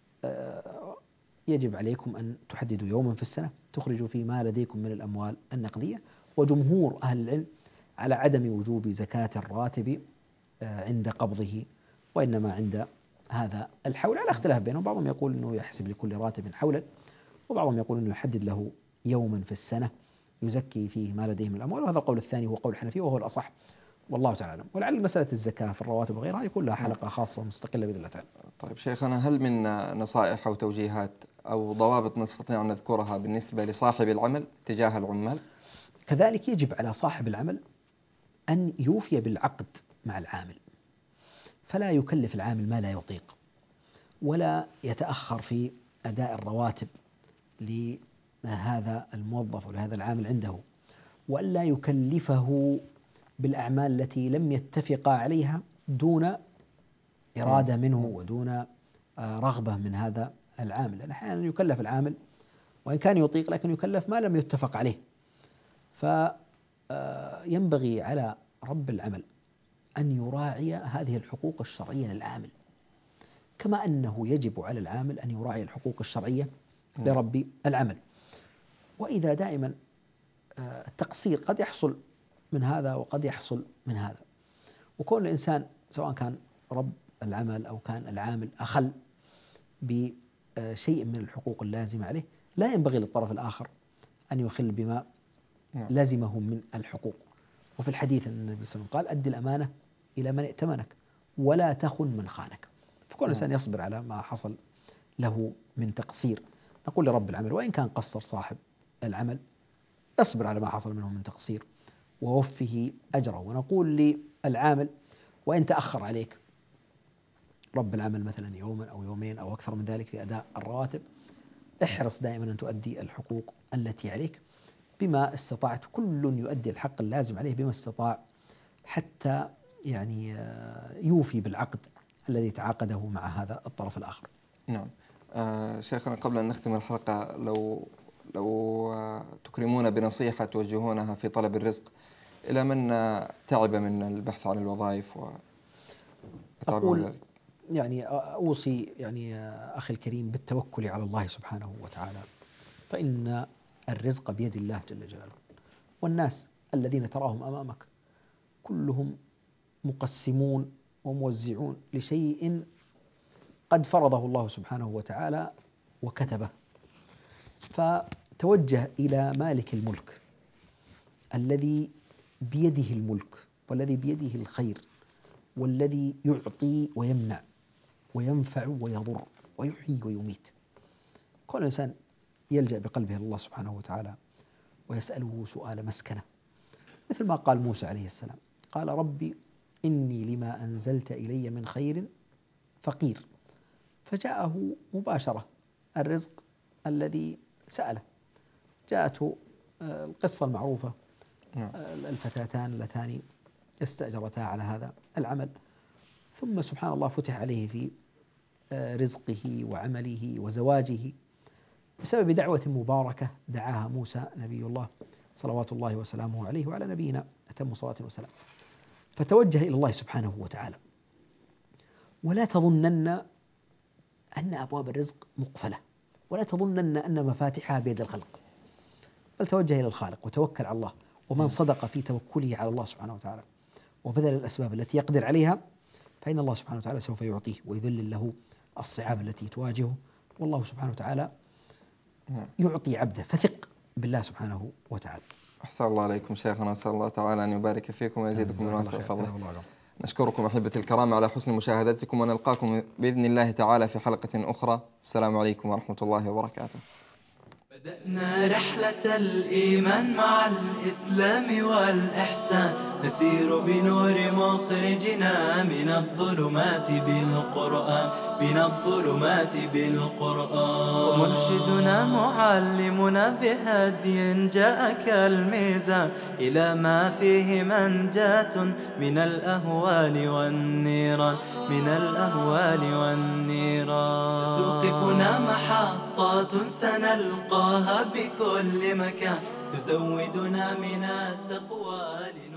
يجب عليكم أن تحددوا يوما في السنة تخرجوا فيه ما لديكم من الأموال النقدية، وجمهور أهل العلم على عدم وجوب زكاة الراتب عند قبضه وإنما عند هذا الحول، على اختلاف بينهم. بعضهم يقول أنه يحسب لكل راتب حولا، وبعضهم يقول أنه يحدد له يوما في السنة يزكي فيه ما لديه من الأموال، وهذا القول الثاني هو قول الحنفية وهو الأصح، والله تعالى أعلم. ولعل مسألة الزكاة في الرواتب وغيرها يكون لها حلقة خاصة مستقلة بإذن الله تعالى. طيب شيخنا، هل من نصائح أو توجيهات أو ضوابط نستطيع أن نذكرها بالنسبة لصاحب العمل تجاه العمال؟ كذلك يجب على صاحب العمل أن يوفي بالعقد مع العامل، فلا يكلف العامل ما لا يطيق، ولا يتأخر في أداء الرواتب لهذا الموظف ولهذا العامل عنده، وألا يكلفه بالأعمال التي لم يتفق عليها دون إرادة منه ودون رغبة من هذا العامل. لأن أحيانا يكلف العامل وإن كان يطيق لكن يكلف ما لم يتفق عليه، فينبغي على رب العمل أن يراعي هذه الحقوق الشرعية للعامل، كما أنه يجب على العامل أن يراعي الحقوق الشرعية لرب العمل. وإذا دائما التقصير قد يحصل من هذا وقد يحصل من هذا، وكون الإنسان سواء كان رب العمل أو كان العامل أخل بشيء من الحقوق اللازمة عليه، لا ينبغي للطرف الآخر أن يخل بما لازمه من الحقوق. وفي الحديث أن النبي صلى الله عليه وسلم قال: أدي الأمانة إلى من ائتمنك ولا تخن من خانك. فكل إنسان يصبر على ما حصل له من تقصير. نقول لرب العمل وإن كان قصر صاحب العمل اصبر على ما حصل منه من تقصير ووفه أجره. ونقول للعامل وإن تأخر عليك رب العمل مثلا يوما أو يومين أو أكثر من ذلك في أداء الرواتب، احرص دائما أن تؤدي الحقوق التي عليك بما استطعت. كل يؤدي الحق اللازم عليه بما استطاع حتى يعني يوفي بالعقد الذي تعاقده مع هذا الطرف الآخر. نعم. شيخنا، قبل أن نختم الحلقة لو تكرمون بنصيحة توجهونها في طلب الرزق إلى من تعب من البحث عن الوظائف أقول يعني أوصي يعني أخي الكريم بالتوكل على الله سبحانه وتعالى، فإن الرزق بيد الله جل جلاله، والناس الذين تراهم أمامك كلهم مقسمون وموزعون لشيء قد فرضه الله سبحانه وتعالى وكتبه. فتوجه إلى مالك الملك الذي بيده الملك والذي بيده الخير والذي يعطي ويمنع وينفع ويضر ويحيي ويميت. كل إنسان يلجأ بقلبه الله سبحانه وتعالى ويسأله سؤال مسكنة، مثل ما قال موسى عليه السلام: قال ربي إني لما أنزلت إلي من خير فقير فجاءه مباشرة الرزق الذي سأله. جاءته القصة المعروفة، الفتاتان اللتان استأجرتا على هذا العمل، ثم سبحان الله فتح عليه في رزقه وعمله وزواجه بسبب دعوة مباركة دعاها موسى نبي الله صلوات الله وسلامه عليه وعلى نبينا أتم صلاة وسلام. فتوجه إلى الله سبحانه وتعالى. ولا تظنن أن أبواب الرزق مقفلة، ولا تظنن أن مفاتحها بيد الخلق، بل توجه إلى الخالق وتوكل على الله. ومن صدق في توكله على الله سبحانه وتعالى وبذل الأسباب التي يقدر عليها فإن الله سبحانه وتعالى سوف يعطيه ويذلل له الصعاب التي تواجهه، والله سبحانه وتعالى يعطي عبده، فثق بالله سبحانه وتعالى. أحسن الله عليكم شيخنا، أسأل الله تعالى أن يبارك فيكم ويزيدكم من واسع فضله. نشكركم أحبتي الكرام على حسن مشاهدتكم، ونلقاكم بإذن الله تعالى في حلقة أخرى. السلام عليكم ورحمة الله وبركاته. بدأنا رحلة الإيمان مع الإسلام والإحسان، نسير بنور مخرجنا من الظلمات بالقرآن، من الظلمات بالقرآن. ومرشدنا معلمنا بهدي جاء كالميزان إلى ما فيه منجاة من الأهوال والنيران، من الأهوال والنيران. توقفنا محطات سنلقاها بكل مكان، تزودنا من التقوى